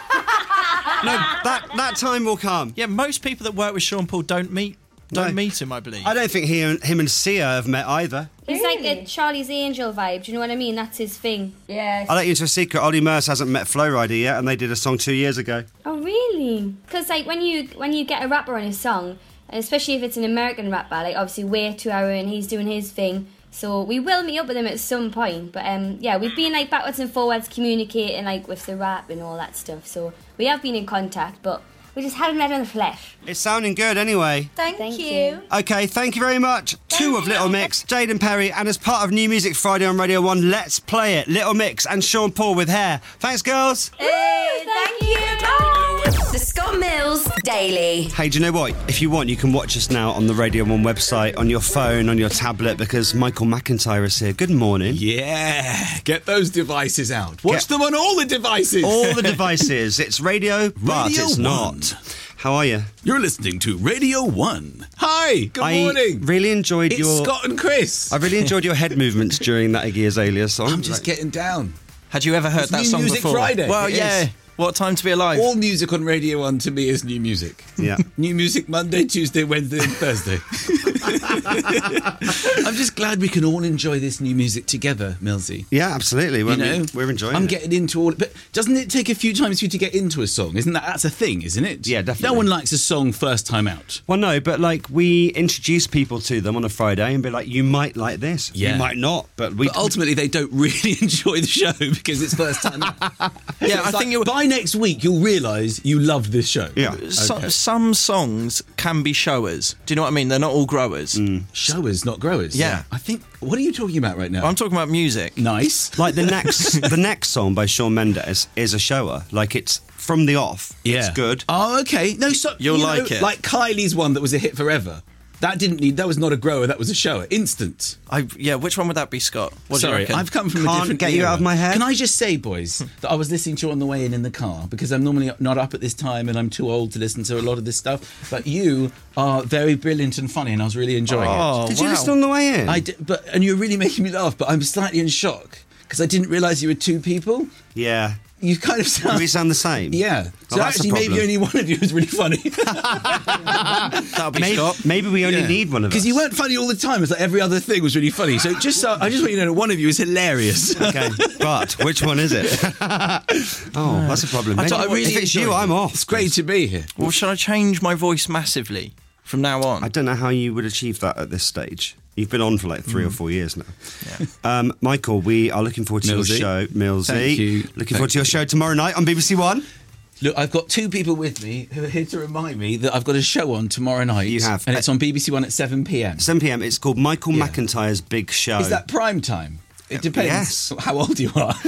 No, that that time will come. Yeah, most people that work with Sean Paul don't meet don't No. meet him, I believe. I don't think he and, him and Sia have met either. He's like a Charlie's Angel vibe, do you know what I mean? That's his thing. Yes. I'll let you into a secret. Ollie Merce hasn't met Flo Rida yet, and they did a song two years ago. Oh, really? Because like when you when you get a rapper on his song, and especially if it's an American rapper, like obviously we're to our and he's doing his thing, so we will meet up with him at some point. But um, yeah, we've been like backwards and forwards communicating like with the rap and all that stuff. So we have been in contact, but we just haven't met in the flesh. It's sounding good anyway. Thank, Thank you. you. Okay, thank you very much. Two of Little Mix, Jaden Perry, and as part of New Music Friday on Radio one, let's play it. Little Mix and Sean Paul with Hair. Thanks, girls. Hey, thank you. Bye. The Scott Mills Daily. Hey, do you know what? If you want, you can watch us now on the Radio one website, on your phone, on your tablet, because Michael McIntyre is here. Good morning. Yeah, get those devices out. Watch them on all the devices. All the devices. It's radio, but Radio it's one. not. How are you? You're listening to Radio one. Hi, good I morning. really enjoyed It's your... Scott and Chris. I really enjoyed your head movements during that Iggy Azalea song. I'm just getting down. Had you ever heard It's that New song Music before? Friday. Well, It yeah. is. What time to be alive? All music on Radio one to me is new music. Yeah. New music Monday, Tuesday, Wednesday and Thursday. I'm just glad we can all enjoy this new music together, Millsy. Yeah, absolutely. We're, You know, we're enjoying I'm it. getting into all, but doesn't it take a few times for you to get into a song? Isn't that that's a thing? Isn't it? Yeah, definitely. No one likes a song first time out. Well, no, but like we introduce people to them on a Friday and be like, you might like this, Yeah. you might not, but we. But ultimately, they don't really enjoy the show because it's first time out. Yeah, I It's think like, by next week you'll realise you loved this show. Yeah. So, Okay. Some songs can be showers. Do you know what I mean? They're not all growers. Mm. Showers, not growers. Yeah. I think. What are you talking about right now? I'm talking about music. Nice. Like the next, the next song by Shawn Mendes is a shower. Like it's from the off. Yeah. It's good. Oh, okay. No, so You'll you know, like it. Like Kylie's one that was a hit forever. That didn't need. That was not a grower. That was a shower. Instant. I, yeah, which one would that be, Scott? What do you Sorry, reckon? I've come from Can't a different get you era. out of my head. Can I just say, boys, that I was listening to you on the way in in the car because I'm normally not up at this time and I'm too old to listen to a lot of this stuff. But you are very brilliant and funny, and I was really enjoying Oh, it. Did you wow. listen on the way in? I did, but and you're really making me laugh. But I'm slightly in shock because I didn't realise you were two people. Yeah. You kind of Do sound. we sound the same? Yeah. Oh, So that's a actually, maybe problem. only one of you is really funny. That'll be Maybe, Scott. maybe we only Yeah. need one of us. Because you weren't funny all the time. It's like every other thing was really funny. So just so, I just want you to know that one of you is hilarious. Okay, but which one is it? Oh, that's a problem. I Maybe- don't- I really if it's you, enjoyed it. I'm off. It's great to be here. Well, shall I change my voice massively from now on? I don't know how you would achieve that at this stage. You've been on for like three or four years now. Um, Michael, we are looking forward to Millsy. your show, Millsy. Thank you. Looking Thank forward to your you. show tomorrow night on B B C One. Look, I've got two people with me who are here to remind me that I've got a show on tomorrow night. You have. And it's on B B C One at seven p.m. seven p.m. It's called Michael Yeah. McIntyre's Big Show. Is that prime time? It depends how old you are.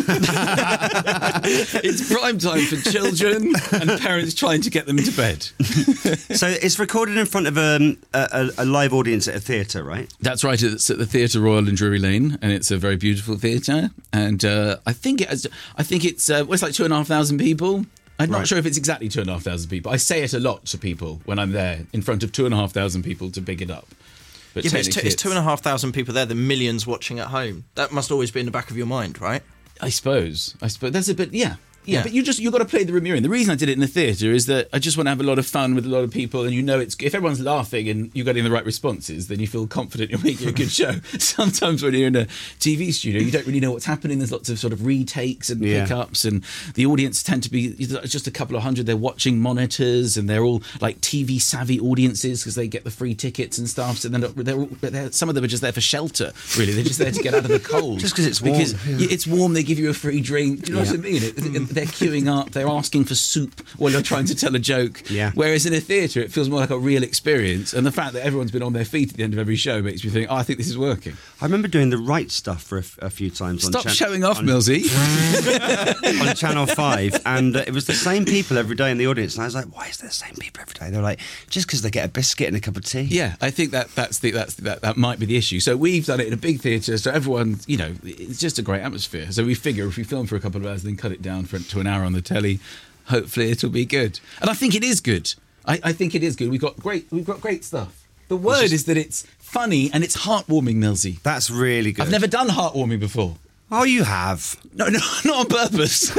It's prime time for children and parents trying to get them to bed. So it's recorded in front of um, a, a, a live audience at a theatre, right? That's right. It's at the Theatre Royal in Drury Lane, and it's a very beautiful theatre. And uh, I think it has, I think it's uh, well, it's like two and a half thousand people. I'm not Right. sure if it's exactly two and a half thousand people. I say it a lot to people when I'm there in front of two and a half thousand people to big it up. But Yeah, but it's, two, technically it's two and a half thousand people there, the millions watching at home. That must always be in the back of your mind, right? I suppose. I suppose that's a bit. Yeah. Yeah, Yeah. but you just you got to play the room you're in. The reason I did it in the theatre is that I just want to have a lot of fun with a lot of people, and you know, it's if everyone's laughing and you're getting the right responses, then you feel confident you're making a good show. Sometimes when you're in a T V studio, you don't really know what's happening. There's lots of sort of retakes and Yeah. pickups, and the audience tend to be just a couple of hundred. They're watching monitors, and they're all like T V savvy audiences because they get the free tickets and stuff. So then they're, all, they're some of them are just there for shelter. Really, they're just there to get out of the cold. Just 'cause it's warm, Because yeah. it's warm, they give you a free drink. Do you know Yeah. what I mean? It, it- they're queuing up. They're asking for soup while you're trying to tell a joke. Yeah. Whereas in a theatre, it feels more like a real experience. And the fact that everyone's been on their feet at the end of every show makes me think, oh, I think this is working. I remember doing the right stuff for a, f- a few times. Stop on chan- showing off, on, Millsy. on Channel five, and uh, it was the same people every day in the audience. And I was like, why is there the same people every day? They're like, just because they get a biscuit and a cup of tea. Yeah, I think that that's the, that's that that might be the issue. So we've done it in a big theatre, so everyone, you know, it's just a great atmosphere. So we figure if we film for a couple of hours, then cut it down for, to an hour on the telly, hopefully it'll be good. And I think it is good. I, I think it is good. We've got great. We've got great stuff. The word just- is that it's funny and it's heartwarming, Millsy. That's really good. I've never done heartwarming before. Oh, you have. No, no, not on purpose.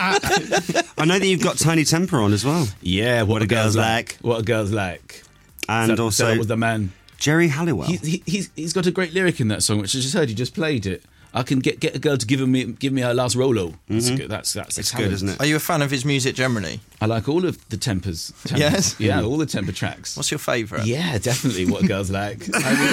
I know that you've got Tiny Temper on as well. Yeah, what, a girl's like. What a girl's like. And so, also so that was the man. Jerry Halliwell. He, he, he's he's got a great lyric in that song, which I just heard. You just played it. I can get get a girl to give me give me her last Rolo. That's Mhm. good. That's that's It's a good, talent. isn't it? Are you a fan of his music generally? I like all of the tempers. tempers. Yes? Yeah, all the temper tracks. What's your favourite? Yeah, definitely what girls like.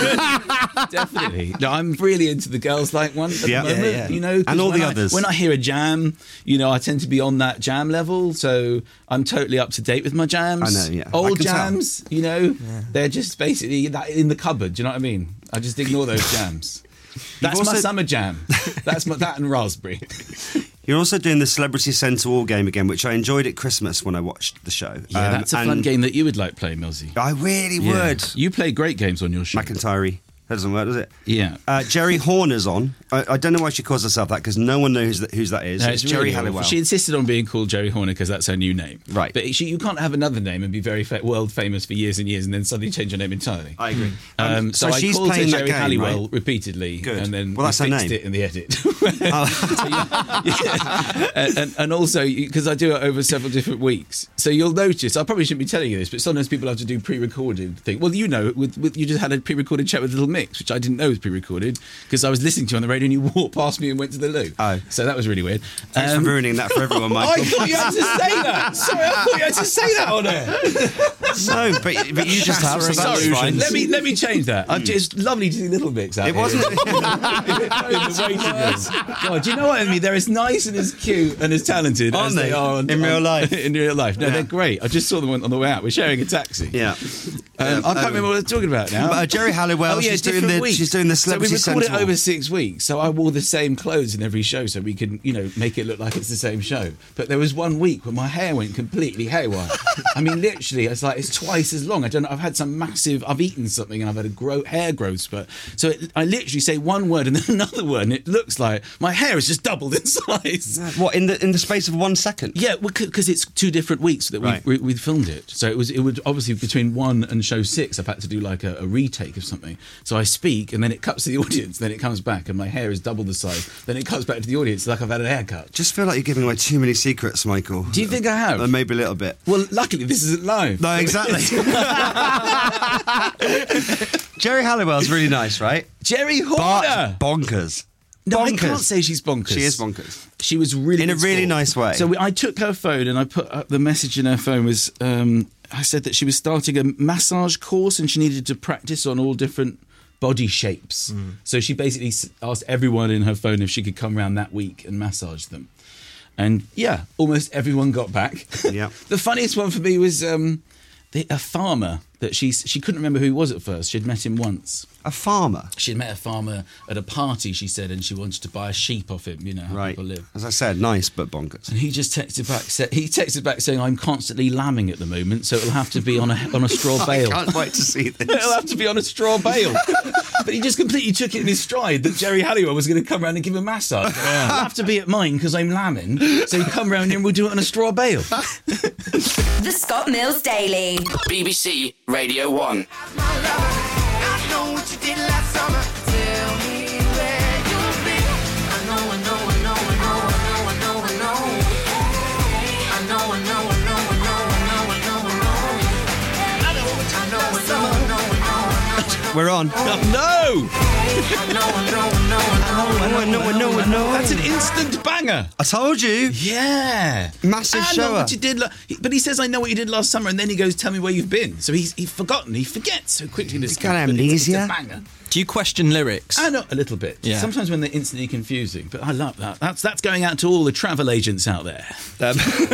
I mean, definitely. No, I'm really into the girls like one at Yeah. the moment. Yeah, yeah. You know, 'cause And all when the I- others. When I hear a jam, you know, I tend to be on that jam level, so I'm totally up to date with my jams. I know, yeah. I Old can tell. jams, you know, they're just basically that in the cupboard. Do you know what I mean? I just ignore those jams. That's my also- summer jam. That's my that and raspberry. You're also doing the Celebrity Centre War game again, which I enjoyed at Christmas when I watched the show. Yeah, Um, that's a fun and game that you would like playing, Millsy. I really Yeah. would. You play great games on your show. McIntyre. That doesn't work, does it? Yeah. Uh, Jerry Horner's on. I, I don't know why she calls herself that because no one knows that, who's that is. No, it's it's Jerry really Halliwell. awful. She insisted on being called Jerry Horner because that's her new name. Right. But she, you can't have another name and be very fa- world famous for years and years and then suddenly change your name entirely. I agree. Um, Um, so, so I she's called her playing that Jerry game, Halliwell right? repeatedly. Good. And then Well, that's we her fixed name. it in the edit. Oh. So, yeah, yeah. And, and, and also, because I do it over several different weeks. So you'll notice, I probably shouldn't be telling you this, but sometimes people have to do pre-recorded thing. Well, you know, with, with, you just had a pre-recorded chat with Little Mix, which I didn't know was pre-recorded because I was listening to you on the radio and you walked past me and went to the loo. Oh. So that was really weird. Thanks for ruining that for everyone, Michael. I thought you had to say that. Sorry, I thought you had to say that on air. No, but, but you just have, so that's Sorry, fine. let me let me change that. I, it's lovely to see Little Mix out It here. wasn't- in the waiting room. God, do you know what I mean? They're as nice and as cute and as talented Aren't as they? they are on, In real on- life? In real life, no, Yeah. they're great. I just saw them on, on the way out. We're sharing a taxi. Yeah. Um, I can't remember what I was talking about now. But, uh, Jerry Halliwell, oh, yeah, she's doing different the- weeks. she's doing the So we Celebrity recorded it Central. over six weeks, so I wore the same clothes in every show, so we can, you know, make it look like it's the same show. But there was one week when my hair went completely haywire. I mean, literally, it's like it's twice as long. I don't know. I've had some massive. I've eaten something and I've had a grow, hair growth spurt. So it, I literally say one word and then another word, and it looks like my hair has just doubled in size. What, in the in the space of one second? Yeah, because it's two different weeks that we Right. we we filmed it. So it was it would obviously between one and show six, I've had to do like a, a retake of something. So I speak and then it cuts to the audience, then it comes back and my hair is double the size. Then it cuts back to the audience like I've had a haircut. Just feel like you're giving away too many secrets, Michael. Do you think I have? Uh, maybe a little bit. Well, luckily this isn't live. No, exactly. Jerry Halliwell's really nice, right? Jerry Horner. But bonkers. No, I Bonkers. can't say she's bonkers. She is bonkers. She was really In a good really sport. nice way. So we, I took her phone and I put up the message in her phone was um, I said that she was starting a massage course and she needed to practice on all different body shapes. Mm. So she basically s- asked everyone in her phone if she could come around that week and massage them. And yeah, almost everyone got back. Yeah. The funniest one for me was um, the, a farmer that she she couldn't remember who he was at first. She'd met him once. A farmer? She'd met a farmer at a party, she said, and she wanted to buy a sheep off him, you know, how Right. people live. As I said, nice but bonkers. And he just texted back. Sa- he texted back saying, "I'm constantly lambing at the moment, so it'll have to be on a on a straw bale." I can't wait to see this. It'll have to be on a straw bale. But he just completely took it in his stride that Jerry Halliwell was going to come round and give him a massage. It'll have to be at mine because I'm lambing, so you come round and we'll do it on a straw bale. The Scott Mills Daily. B B C Radio one. I know what you did last summer. Tell me where you've been. I know, I know, I know, I know, I know, I know, I know. I know, I know, I know, I know, I know, I know, I know. I know what you did last summer. I know, I know, I know. We're on. Oh, no! I know, I know, I know, I know, I know, I know, I know. That's an instant banger. I told you. Yeah. Massive I know shower. what you did. La- but he says, "I know what you did last summer," and then he goes, "Tell me where you've been." So he's he's forgotten. He forgets so quickly. This got guy, but it's- amnesia. It's a banger. Do you question lyrics? I know a little bit. Yeah. Sometimes when they're instantly confusing, but I love that. That's that's going out to all the travel agents out there. Um,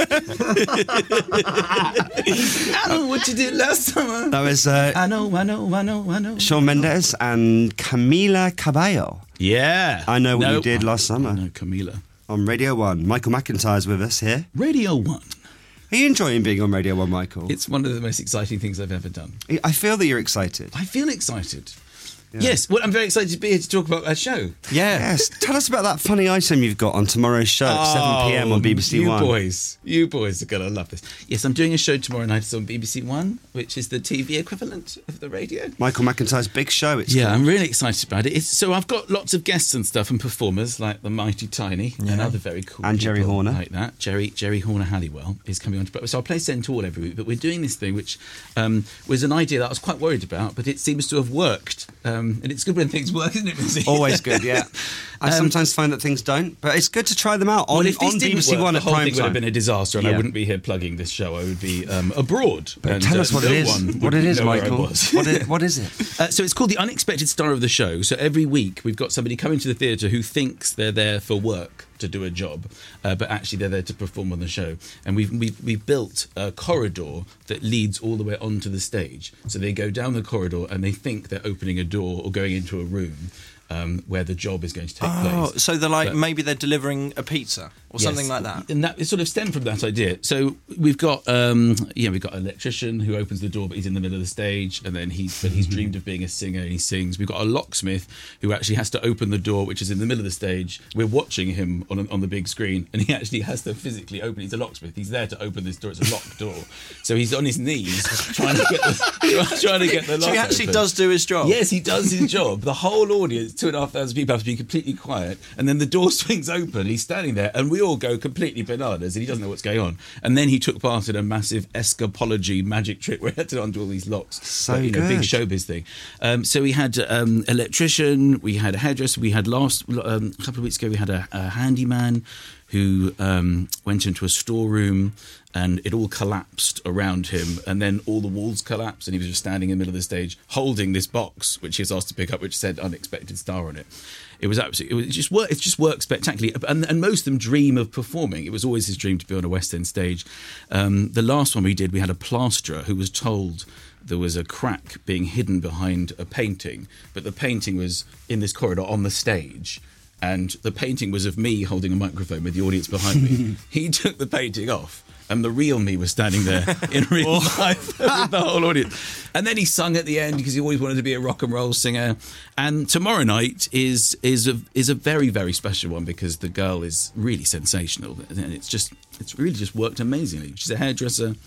I know what you did last summer. that was uh, I know, I know, I know, I know. Shawn Mendes and Camila Cabello. Yeah. I know what No, you did last summer. No, Camila. On Radio one. Michael McIntyre's with us here. Radio one. Are you enjoying being on Radio one, Michael? It's one of the most exciting things I've ever done. I feel that you're excited. I feel excited. Yes, well, I'm very excited to be here to talk about our show. Yeah. Yes. Tell us about that funny item you've got on tomorrow's show at seven p.m. on B B C you One. You boys, you boys are going to love this. Yes, I'm doing a show tomorrow night. It's on B B C One, which is the T V equivalent of the radio. Michael McIntyre's big show. It's Yeah, called. I'm really excited about it. It's, so I've got lots of guests and stuff and performers like the Mighty Tiny and other very cool And Jerry people Horner. like that. Jerry Jerry Horner Halliwell is coming on to. So I'll play Centaur every week, but we're doing this thing which um, was an idea that I was quite worried about, but it seems to have worked. Um, and it's good when things work, isn't it, Missy? Always good, yeah. I Um, sometimes find that things don't, but it's good to try them out on, well, if this on didn't B B C work, One the at whole prime thing would have time. been a disaster, and I Yeah. wouldn't be here plugging this show. I would be um, abroad. And, Tell uh, us what no it is. one What would it is, know where I Michael. was. What, it, what is it? Uh, so it's called the Unexpected Star of the Show. So every week we've got somebody coming to the theatre who thinks they're there for work to do a job, uh, but actually they're there to perform on the show. And we've, we've we've built a corridor that leads all the way onto the stage. So they go down the corridor and they think they're opening a door or going into a room. Um, where the job is going to take Oh, place. so they're like, But- maybe they're delivering a pizza or Yes. something like that. And that it sort of stemmed from that idea. So we've got, um, yeah, we've got an electrician who opens the door, but he's in the middle of the stage, and then he, but he's dreamed of being a singer and he sings. We've got a locksmith who actually has to open the door, which is in the middle of the stage. We're watching him on on the big screen, and he actually has to physically open. He's a locksmith. He's there to open this door. It's a locked door, so he's on his knees trying to get the trying to get the lock. So he actually open. does do his job. Yes, he does his job. The whole audience, two and a half thousand people, have to be completely quiet, and then the door swings open. He's standing there, and we all go completely bananas, and he doesn't know what's going on. And then he took part in a massive escapology magic trick where he had to undo all these locks. So But, you know, big good. showbiz thing. Um, so we had um, electrician, we had a hairdresser, we had last um, a couple of weeks ago we had a, a handyman who um, went into a storeroom and it all collapsed around him, and then all the walls collapsed, and he was just standing in the middle of the stage holding this box, which he was asked to pick up, which said "Unexpected Star" on it. It was absolutely, it was just work. It just worked spectacularly, and, and most of them dream of performing. It was always his dream to be on a West End stage. Um, the last one we did, we had a plasterer who was told there was a crack being hidden behind a painting, but the painting was in this corridor on the stage. And the painting was of me holding a microphone with the audience behind me. He took the painting off, and the real me was standing there in real life with the whole audience. And then he sung at the end because he always wanted to be a rock and roll singer. And tomorrow night is is a is a very very special one because the girl is really sensational, and it's just it's really just worked amazingly. She's a hairdresser.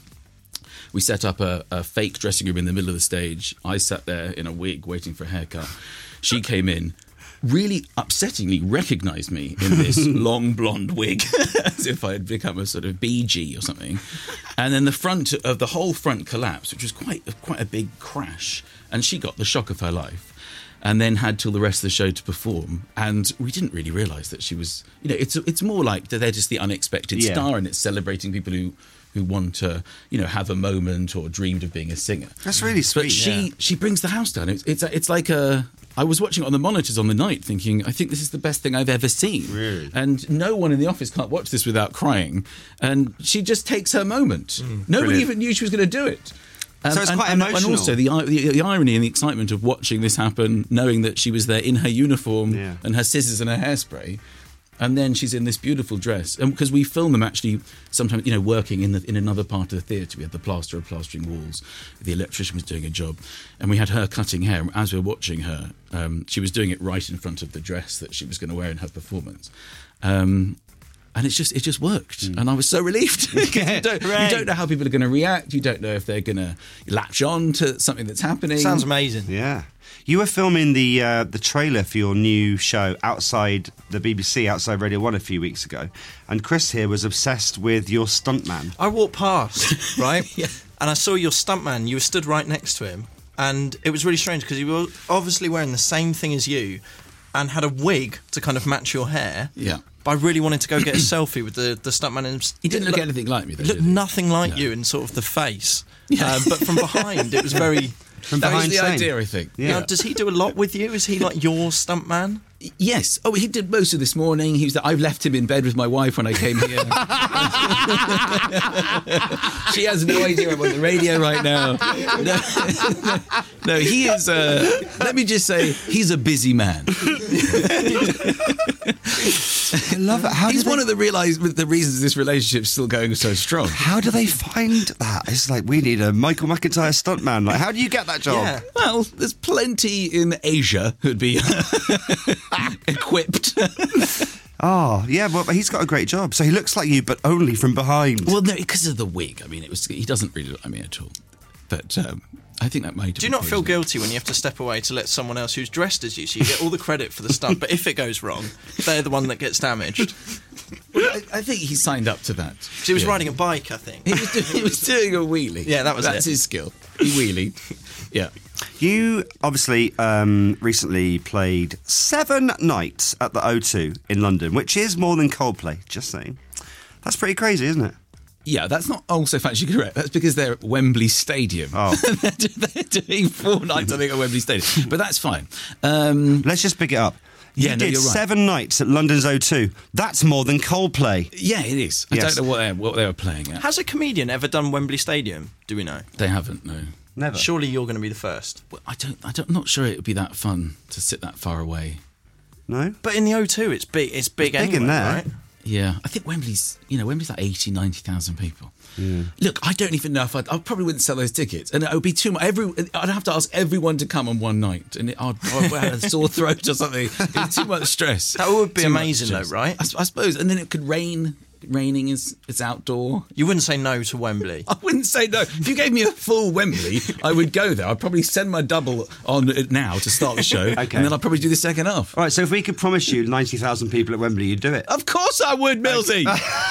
We set up a, a fake dressing room in the middle of the stage. I sat there in a wig waiting for a haircut. She came in. Really upsettingly recognised me in this long blonde wig as if I had become a sort of Bee Gee or something. And then the front of the whole front collapsed, which was quite quite a big crash. And she got the shock of her life and then had till the rest of the show to perform. And we didn't really realise that she was, you know, it's it's more like they're just the unexpected Yeah. star, and it's celebrating people who who want to, you know, have a moment or dreamed of being a singer. That's really sweet. But she yeah. she brings the house down. It's it's, it's like a. I was watching it on the monitors on the night thinking, I think this is the best thing I've ever seen. Really? And no one in the office can't watch this without crying. And she just takes her moment. Nobody brilliant. even knew she was going to do it. Um, So it's and, quite and, emotional. And also the, i- the the irony and the excitement of watching this happen, knowing that she was there in her uniform Yeah. and her scissors and her hairspray, and then she's in this beautiful dress. And because we film them actually sometimes, you know, working in the, in another part of the theatre. We had the plasterer plastering walls. The electrician was doing a job, and we had her cutting hair. And as we were watching her, um, she was doing it right in front of the dress that she was going to wear in her performance. Um, And it's just it just worked, Mm. and I was so relieved. 'Cause you, don't, you don't know how people are going to react. You don't know if they're going to latch on to something that's happening. Sounds amazing. Yeah. You were filming the uh, the trailer for your new show outside the B B C, outside Radio one a few weeks ago, and Chris here was obsessed with your stuntman. I walked past, right? yeah. And I saw your stuntman. You were stood right next to him. And it was really strange because he was obviously wearing the same thing as you and had a wig to kind of match your hair. Yeah. But I really wanted to go get a selfie with the, the stuntman. And He didn't look anything like me, though, He looked did he? nothing like No. you in sort of the face. Yeah. Um, but from behind, it was very... From That was behind the same. idea, I think. Now, does he do a lot with you? Is he like your stuntman? Yes. Oh, he did most of this morning. He was. I've left him in bed with my wife when I came here. She has no idea I'm on the radio right now. No, no he is. Uh, let me just say, he's a busy man. I love it. How he's do one they- of the realize the reasons this relationship's still going so strong. How do they find that? It's like, we need a Michael McIntyre stuntman. Like, how do you get that job? Yeah. Well, there's plenty in Asia who'd be equipped. Oh, yeah, well, he's got a great job. So he looks like you, but only from behind. Well, no, because of the wig. I mean, it was. He doesn't really look like me at all. But um, I think that might. Do you not feel guilty when you have to step away to let someone else who's dressed as you, so you get all the credit for the stunt, but if it goes wrong, they're the one that gets damaged? Well, I, I think he signed up to that. Because he was Yeah. riding a bike, I think. He was, doing, he was doing a wheelie. Yeah, that was That's it. his skill. He wheelied. Yeah. You obviously um, recently played seven nights at the O two in London, which is more than Coldplay, just saying. That's pretty crazy, isn't it? Yeah, that's not also factually correct. That's because they're at Wembley Stadium. Oh. they're, they're doing four nights, I think, at Wembley Stadium. But that's fine. Um, Let's just pick it up. You Yeah, no, did you're right. seven nights at London's O two. That's more than Coldplay. yeah, it is. I Yes. don't know what they, what they were playing at. Has a comedian ever done Wembley Stadium? Do we know? They haven't, no. Never. Surely you're going to be the first. Well, I don't. I don't, I'm not sure it would be that fun to sit that far away. No? But in the O two, it's big. It's big, It's big in anyway, there. right? Yeah, I think Wembley's. You know, Wembley's like eighty, ninety thousand people. Look, I don't even know if I'd, I probably wouldn't sell those tickets, and it would be too much. Every, I'd have to ask everyone to come on one night, and it, I'd, I'd have a sore throat or something. It's too much stress. That would be Too much amazing, though, stress. right? I, s- I suppose, and then it could rain. Raining is it's outdoor. You wouldn't say no to Wembley. I wouldn't say no. If you gave me a full Wembley, I would go there. I'd probably send my double on it now to start the show, Okay. and then I'd probably do the second half. All right, so if we could promise you ninety thousand people at Wembley, you'd do it. Of course I would, Millsy.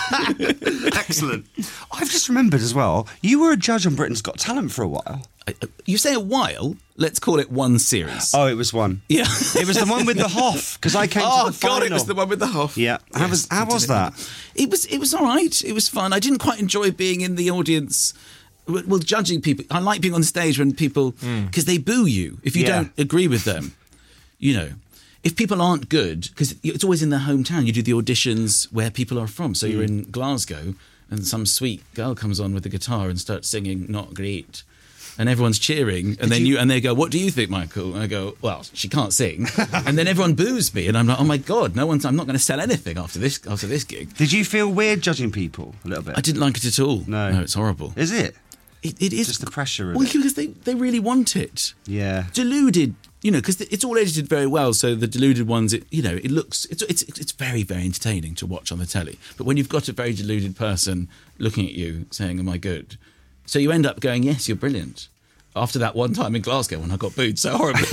Excellent. I've just remembered as well, you were a judge on Britain's Got Talent for a while. You say a while. Let's call it one series. Oh, it was one. Yeah. It was the one with the Hoff, because I came Oh to the God! final. It was the one with the Hoff. Yeah. How Yes, was how I did was it. that? It was it was all right. It was fun. I didn't quite enjoy being in the audience. Well, well, judging people. I like being on stage when people because they boo you if you Yeah. don't agree with them. You know, if people aren't good, because it's always in their hometown. You do the auditions where people are from. So you're in Glasgow, and some sweet girl comes on with the guitar and starts singing "Not Great." And everyone's cheering, and then you, and they go, "What do you think, Michael?" And I go, "Well, she can't sing." And then everyone boos me, and I'm like, "Oh my God, no one's! I'm not going to sell anything after this after this gig." Did you feel weird judging people a little bit? I didn't like it at all. No. no, it's horrible. Is it? It, it is Just the pressure of well, it. because they they really want it. Yeah. Deluded, you know, because it's all edited very well. So the deluded ones, it, you know, it looks it's it's it's very very entertaining to watch on the telly. But when you've got a very deluded person looking at you saying, "Am I good?" So you end up going, "Yes, you're brilliant." After that one time in Glasgow when I got booed so horribly,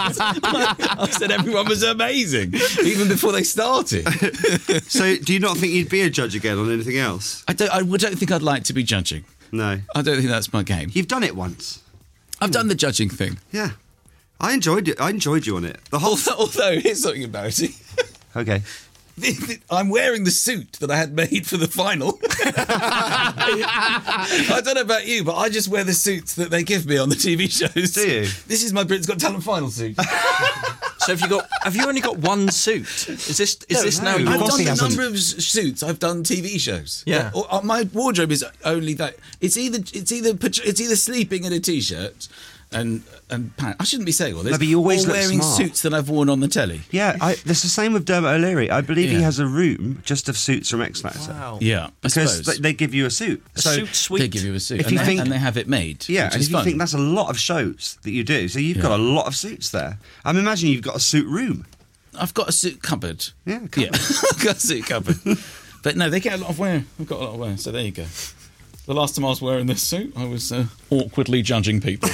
I said everyone was amazing, even before they started. So, do you not think you'd be a judge again on anything else? I don't. I don't think I'd like to be judging. No. I don't think that's my game. You've done it once. I've done the judging thing. Yeah. I enjoyed it. I enjoyed you on it. The whole. Although, although here's something embarrassing. Okay. I'm wearing the suit that I had made for the final. I don't know about you, but I just wear the suits that they give me on the T V shows. Do you? This is my Britain's Got Talent final suit. So have you got? Have you only got one suit? Is this? Is No, this no. now? I've your- done a number of s- suits. I've done T V shows. Yeah. Or- or my wardrobe is only that. It's either it's either pat- it's either sleeping in a t-shirt and and pants. I shouldn't be saying all this. No, but you always or look wearing smart. suits that I've worn on the telly. Yeah, I, it's the same with Dermot O'Leary. I believe he Yeah. has a room just of suits from X Factor. Wow. Yeah, I Because suppose. they, they give you a suit. A suit suite. They give you a suit, If and, you they, think- and they have it made. Yeah, which and is if you fun. think that's a lot of shows that you do, so you've got a Yeah. lot of suits there. I'm imagining you've got a suit room. I've got a suit cupboard. Yeah, Yeah, I've got a suit cupboard. But no, they get a lot of wear. I've got a lot of wear. So there you go. The last time I was wearing this suit, I was uh, awkwardly judging people.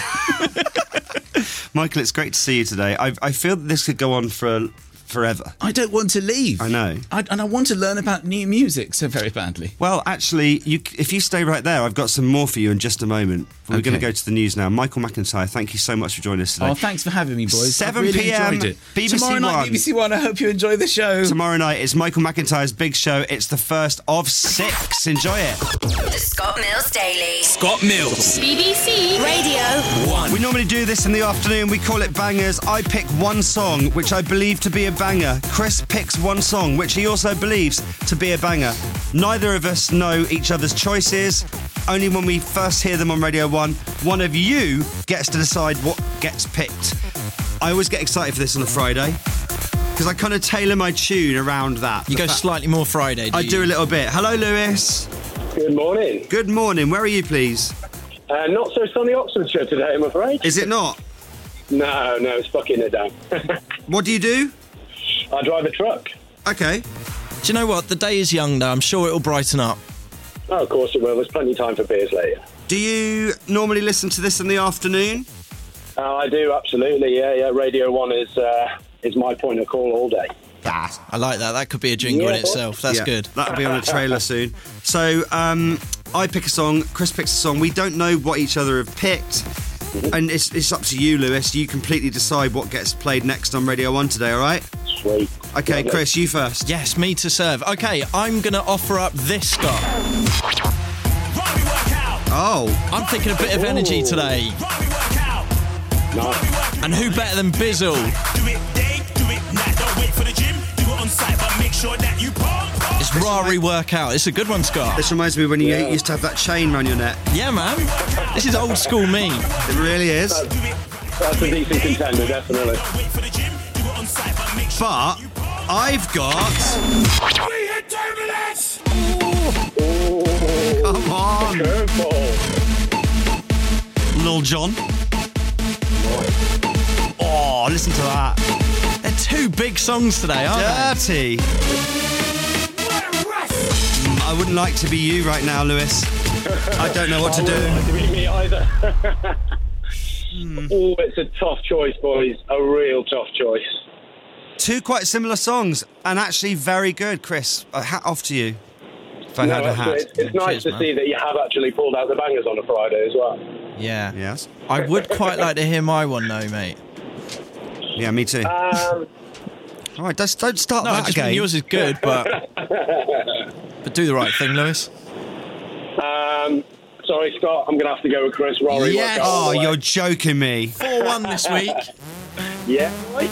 Michael, it's great to see you today. I, I feel that this could go on for forever. I don't want to leave. I know. I, and I want to learn about new music so very badly. Well, actually, you, if you stay right there, I've got some more for you in just a moment. We're Okay. going to go to the news now. Michael McIntyre, thank you so much for joining us today. Oh, thanks for having me, boys. seven I really p.m. enjoyed it. B B C Tomorrow night, One. B B C One. I hope you enjoy the show. Tomorrow night is Michael McIntyre's big show. It's the first of six. Enjoy it. The Scott Mills Daily. Scott Mills. B B C Radio One. We normally do this in the afternoon. We call it bangers. I pick one song which I believe to be a banger. Chris picks one song which he also believes to be a banger. Neither of us know each other's choices. Only when we first hear them on Radio one, one of you gets to decide what gets picked. I always get excited for this on a Friday because I kind of tailor my tune around that. You The go fact- slightly more Friday. Do I you? do a little bit. Hello, Lewis. Good morning. Good morning. Where are you, please? Uh, not so sunny Oxfordshire today, I'm afraid. Is it not? No, no, it's fucking it down. What do you do? I drive a truck. Okay. Do you know what? The day is young, though. I'm sure it'll brighten up. Oh, of course it will. There's plenty of time for beers later. Do you normally listen to this in the afternoon? Uh, I do, absolutely. Yeah, yeah. Radio one is uh, is my point of call all day. That. I like that. That could be a jingle in Yeah. itself. That's Yeah, good. That'll be on a trailer soon. So, um, I pick a song, Chris picks a song. We don't know what each other have picked. And it's, it's up to you, Lewis. You completely decide what gets played next on Radio one today, all right? Sweet. Okay, Lovely. Chris, you first. Yes, me to serve. Okay, I'm going to offer up this, Scott. Oh. I'm thinking a bit of energy today. Nice. And who better than Bizzle? Do it day, do it night. Don't wait for the gym. Do it on site, but make sure that you pump, pump. It's Rari Workout. It's a good one, Scott. This reminds me when you used to have that chain around your neck. Yeah, man. This is old school me. It really is. That's a decent contender, definitely. But I've got... We hit turbulence. Come on. Curveball. Lil Jon. Oh, listen to that. They're two big songs today, aren't Dirty. Mm, I wouldn't like to be you right now, Lewis. I don't know what to I wouldn't like do. to be me either. Oh, it's a tough choice, boys. A real tough choice. Two quite similar songs, and actually very good, Chris. A hat off to you. If I No, had a it's, hat. it's, it's nice Cheers, to man. see that you have actually pulled out the bangers on a Friday as well. they? Yeah. Yes. I would quite like to hear my one, though, mate. Yeah, me too. Um, All right, don't, don't start No, I that just mean again. yours is good, but but do the right thing, Lewis. um, sorry, Scott. I'm going to have to go with Chris Rory. Yes. Workout all Oh, the way. you're joking me. four one this week. Yeah. Right.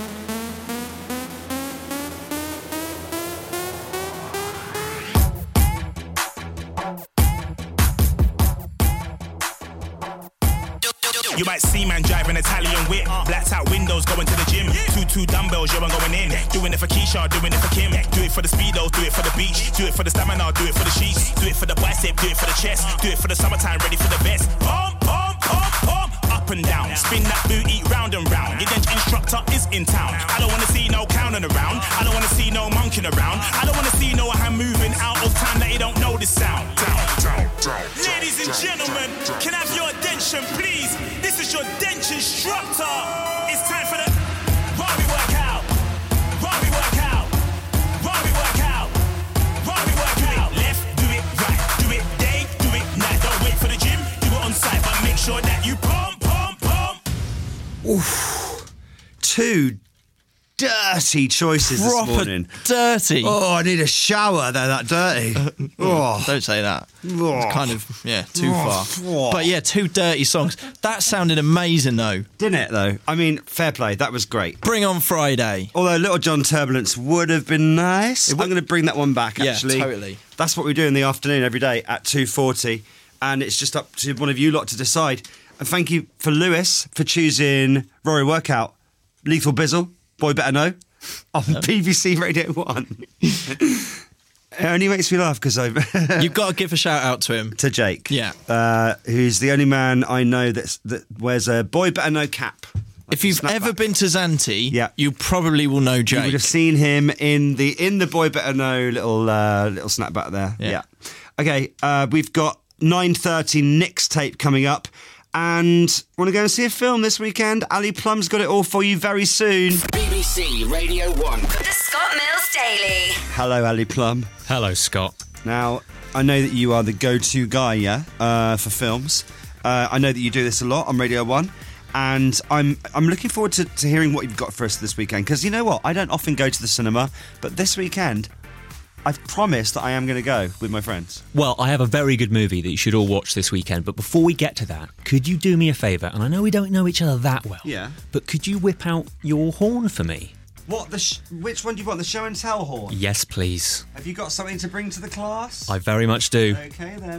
You might see man driving Italian whip, blacked out windows going to the gym. Two two dumbbells, yo, I'm going in. Doing it for Keisha, doing it for Kim. Do it for the speedo, do it for the beach. Do it for the stamina, do it for the sheets. Do it for the bicep, do it for the chest. Do it for the summertime, ready for the vest. Pump, pump, pump, pump. Up and down, spin that booty round and round. Your bench instructor is in town. I don't wanna see no counting around. I don't wanna see no monkeying around. I don't wanna see no hand moving out of time that you don't know this sound. Down, down, down. Ladies and gentlemen, can I have your attention, please? This is your dench instructor. It's time for the Rory workout. Rory workout. Rory workout. Rory workout. Left, do it right. Do it day, do it night. Don't wait for the gym. Do it on site, but make sure that you pump, pump, pump. Oof. Two dirty choices Proper this morning. dirty. Oh, I need a shower. They're that dirty. Oh. Don't say that. Oh. It's kind of, yeah, too Oh. far. Oh. But yeah, two dirty songs. That sounded amazing, though. Didn't it, though? I mean, fair play. That was great. Bring on Friday. Although Little John Turbulence would have been nice. I'm going to bring that one back, Yeah, actually. totally. That's what we do in the afternoon every day at two forty. And it's just up to one of you lot to decide. And thank you for Lewis for choosing Rory Workout, Lethal Bizzle, Boy Better Know, on B B C Radio one. It only makes me laugh because I've... You've got to give a shout out to him. To Jake. Yeah. Uh, who's the only man I know that's, that wears a Boy Better Know cap. If you've ever been to Zante, yeah. you probably will know Jake. You would have seen him in the in the Boy Better Know little uh, little snapback there. Yeah. Yeah. Okay, uh, we've got nine thirty Nick's tape coming up. And want to go and see a film this weekend? Ali Plum's got it all for you very soon. B B C Radio one. The Scott Mills Daily. Hello, Ali Plum. Hello, Scott. Now, I know that you are the go-to guy, yeah, uh, for films. Uh, I know that you do this a lot on Radio one. And I'm I'm looking forward to, to hearing what you've got for us this weekend. Because you know what? I don't often go to the cinema. But this weekend, I've promised that I am going to go with my friends. Well, I have a very good movie that you should all watch this weekend. But before we get to that, could you do me a favour? And I know we don't know each other that well. Yeah. But could you whip out your horn for me? What the? Sh- which one do you want? The show and tell horn? Yes, please. Have you got something to bring to the class? I very much do. Okay, then.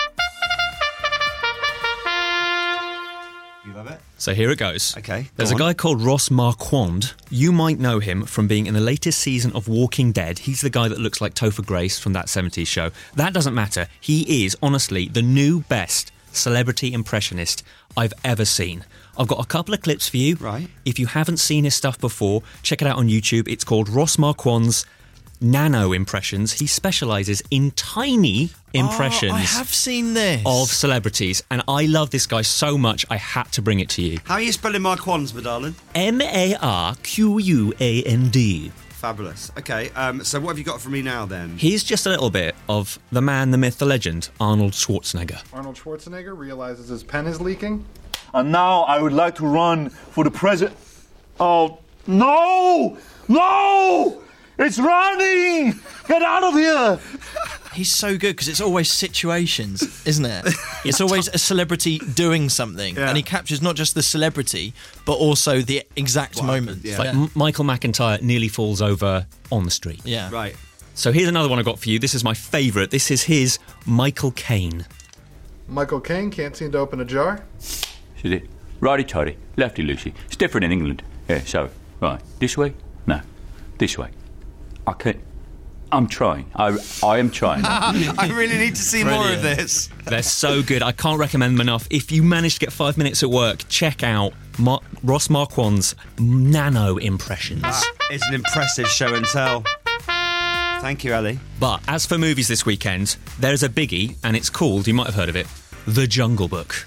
You love it? So here it goes. Okay. There's go a on. guy called Ross Marquand. You might know him from being in the latest season of Walking Dead. He's the guy that looks like Topher Grace from that seventies show. That doesn't matter. He is, honestly, the new best celebrity impressionist I've ever seen. I've got a couple of clips for you. Right. If you haven't seen his stuff before, check it out on YouTube. It's called Ross Marquand's Nano Impressions. He specialises in tiny impressions. Oh, I have seen this. Of celebrities, and I love this guy so much I had to bring it to you. How are you spelling Marquand, my darling? M A R Q U A N D. Fabulous. Okay, um, so what have you got for me now, then? Here's just a little bit of the man, the myth, the legend, Arnold Schwarzenegger. Arnold Schwarzenegger realizes his pen is leaking. And now I would like to run for the president. Oh, no! No! It's running! Get out of here! He's so good because it's always situations, isn't it? It's always a celebrity doing something, Yeah. and he captures not just the celebrity but also the exact moment. It's like M- Michael McIntyre nearly falls over on the street. Yeah. Right. So here's another one I got for you. This is my favourite. This is his Michael Caine. Michael Caine can't seem to open a jar. Is it? Righty-tighty, lefty-loosey. It's different in England. Yeah, so, right. This way? No. This way. I can't... I'm trying. I, I am trying. I really need to see more of this. They're so good. I can't recommend them enough. If you manage to get five minutes at work, check out Mar- Ross Marquand's Nano Impressions. That is an impressive show and tell. Thank you, Ali. But as for movies this weekend, there's a biggie, and it's called, you might have heard of it, The Jungle Book.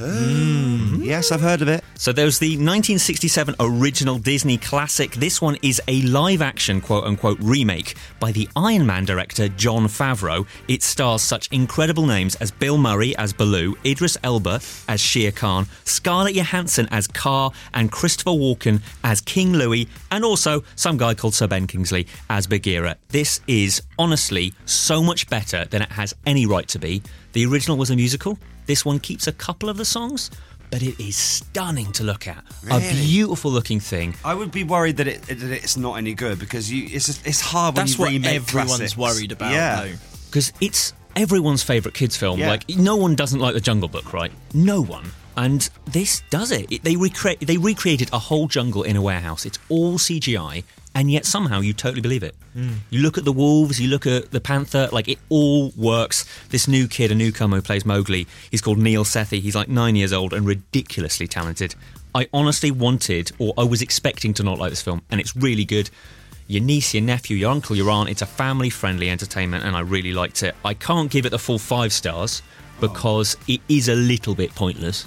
Mm. Yes, I've heard of it. So there's the nineteen sixty-seven original Disney classic. This one is a live-action, quote-unquote, remake by the Iron Man director Jon Favreau. It stars such incredible names as Bill Murray as Baloo, Idris Elba as Shere Khan, Scarlett Johansson as Car, and Christopher Walken as King Louis, and also some guy called Sir Ben Kingsley as Bagheera. This is, honestly, so much better than it has any right to be. The original was a musical. This one keeps a couple of the songs, but it is stunning to look at. Really? A beautiful looking thing. I would be worried that, it, that it's not any good because you, it's it's hard when That's you what remake everyone's classics. worried about, Yeah. Because it's everyone's favourite kids' film. Yeah. Like, no one doesn't like The Jungle Book, right? No one. And this does it. it they, recre- they recreated a whole jungle in a warehouse. It's all C G I, and yet somehow you totally believe it. Mm. You look at the wolves, you look at the panther, like it all works. This new kid, a newcomer who plays Mowgli, he's called Neil Sethi. He's like nine years old and ridiculously talented. I honestly wanted, or I was expecting to not like this film, and it's really good. Your niece, your nephew, your uncle, your aunt, it's a family-friendly entertainment, and I really liked it. I can't give it the full five stars because it is a little bit pointless.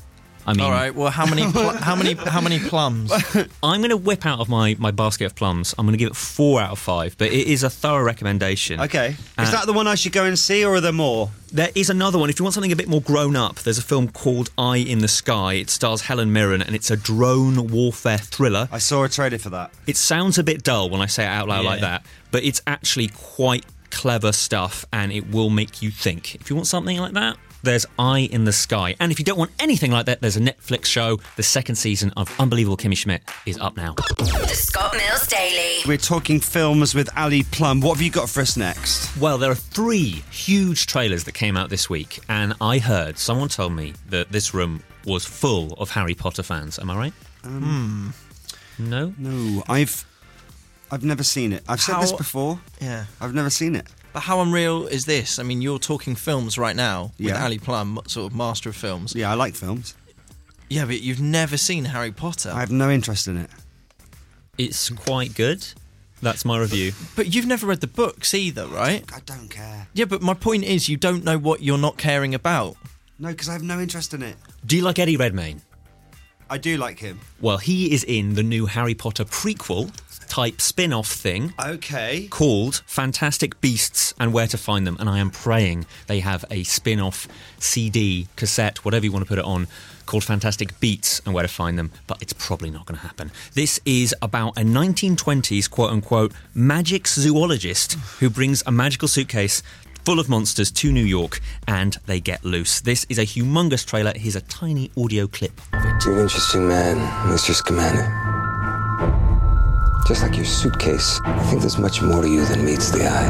I mean, All right. Well, how many? Pl- how many? How many plums? I'm going to whip out of my, my basket of plums. I'm going to give it four out of five, but it is a thorough recommendation. Okay. Uh, Is that the one I should go and see, or are there more? There is another one. If you want something a bit more grown up, there's a film called Eye in the Sky. It stars Helen Mirren, and it's a drone warfare thriller. I saw a trailer for that. It sounds a bit dull when I say it out loud Yeah. like that, but it's actually quite clever stuff, and it will make you think. If you want something like that, there's Eye in the Sky. And if you don't want anything like that, there's a Netflix show. The second season of Unbelievable Kimmy Schmidt is up now. The Scott Mills Daily. We're talking films with Ali Plum. What have you got for us next? Well, there are three huge trailers that came out this week, and I heard someone told me that this room was full of Harry Potter fans. Am I right? Um, No? No, I've I've never seen it. I've said How- this before. Yeah. I've never seen it. But how unreal is this? I mean, you're talking films right now with Yeah. Ali Plum, sort of master of films. Yeah, I like films. Yeah, but you've never seen Harry Potter. I have no interest in it. It's quite good. That's my review. But you've never read the books either, right? I don't care. Yeah, but my point is you don't know what you're not caring about. No, because I have no interest in it. Do you like Eddie Redmayne? I do like him. Well, he is in the new Harry Potter prequel type spin-off thing Okay. called Fantastic Beasts and Where to Find Them, and I am praying they have a spin-off C D, cassette, whatever you want to put it on, called Fantastic Beasts and Where to Find Them, but it's probably not going to happen. This is about a nineteen twenties quote-unquote magic zoologist who brings a magical suitcase full of monsters to New York, and they get loose. This is a humongous trailer. Here's a tiny audio clip of it. You're an interesting man, Mister Scamander. Just like your suitcase, I think there's much more to you than meets the eye.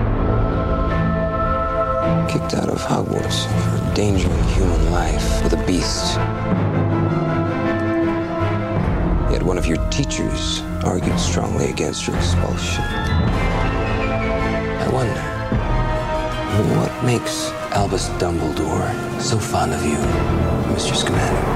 Kicked out of Hogwarts for endangering human life with a beast. Yet one of your teachers argued strongly against your expulsion. I wonder, what makes Albus Dumbledore so fond of you, Mister Scamander?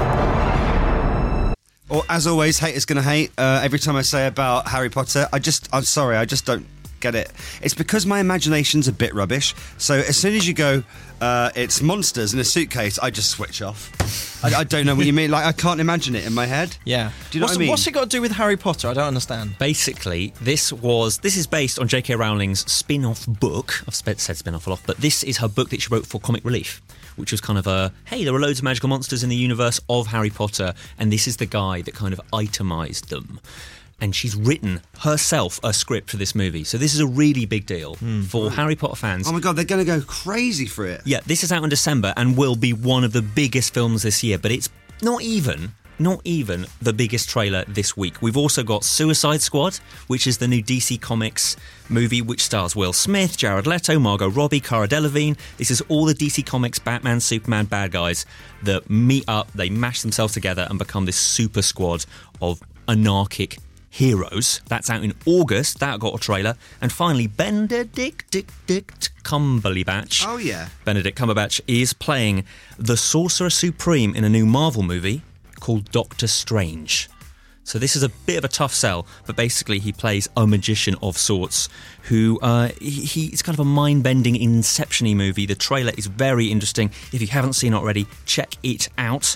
Or, as always, haters gonna hate. Uh, every time I say about Harry Potter, I just, I'm sorry, I just don't get it. It's because my imagination's a bit rubbish. So as soon as you go, uh, it's monsters in a suitcase, I just switch off. I, I don't know what you mean. Like, I can't imagine it in my head. Yeah. Do you know what's, what I mean? What's it got to do with Harry Potter? I don't understand. Basically, this was this is based on J K Rowling's spin-off book. I've sp- said spin-off a lot, but this is her book that she wrote for Comic Relief, which was kind of a, hey, there are loads of magical monsters in the universe of Harry Potter, and this is the guy that kind of itemised them. And she's written herself a script for this movie. So this is a really big deal for Harry Potter fans. Oh my God, they're going to go crazy for it. Yeah, this is out in December and will be one of the biggest films this year, but it's not even... Not even the biggest trailer this week. We've also got Suicide Squad, which is the new D C Comics movie, which stars Will Smith, Jared Leto, Margot Robbie, Cara Delevingne. This is all the D C Comics Batman, Superman bad guys that meet up, they mash themselves together and become this super squad of anarchic heroes. That's out in August. That got a trailer. And finally, Benedict Dick, Dick, Cumberbatch. Oh, yeah. Benedict Cumberbatch is playing the Sorcerer Supreme in a new Marvel movie called Doctor Strange. So this is a bit of a tough sell, but basically he plays a magician of sorts who, uh, he, he it's kind of a mind-bending Inception-y movie. The trailer is very interesting. If you haven't seen it already, check it out.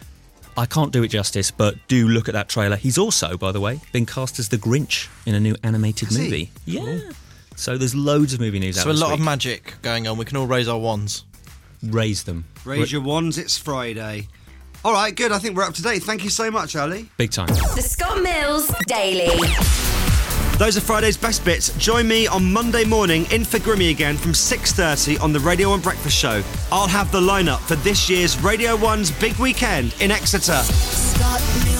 I can't do it justice, but do look at that trailer. He's also, by the way, been cast as the Grinch in a new animated Has he? movie. Yeah. So there's loads of movie news out So a this lot week. of magic going on. We can all raise our wands. Raise them. Raise your wands, it's Friday. All right, good. I think we're up to date. Thank you so much, Ali. Big time. The Scott Mills Daily. Those are Friday's best bits. Join me on Monday morning in for Grimmy again from six thirty on the Radio one Breakfast Show. I'll have the lineup for this year's Radio one's big weekend in Exeter. Scott Mills.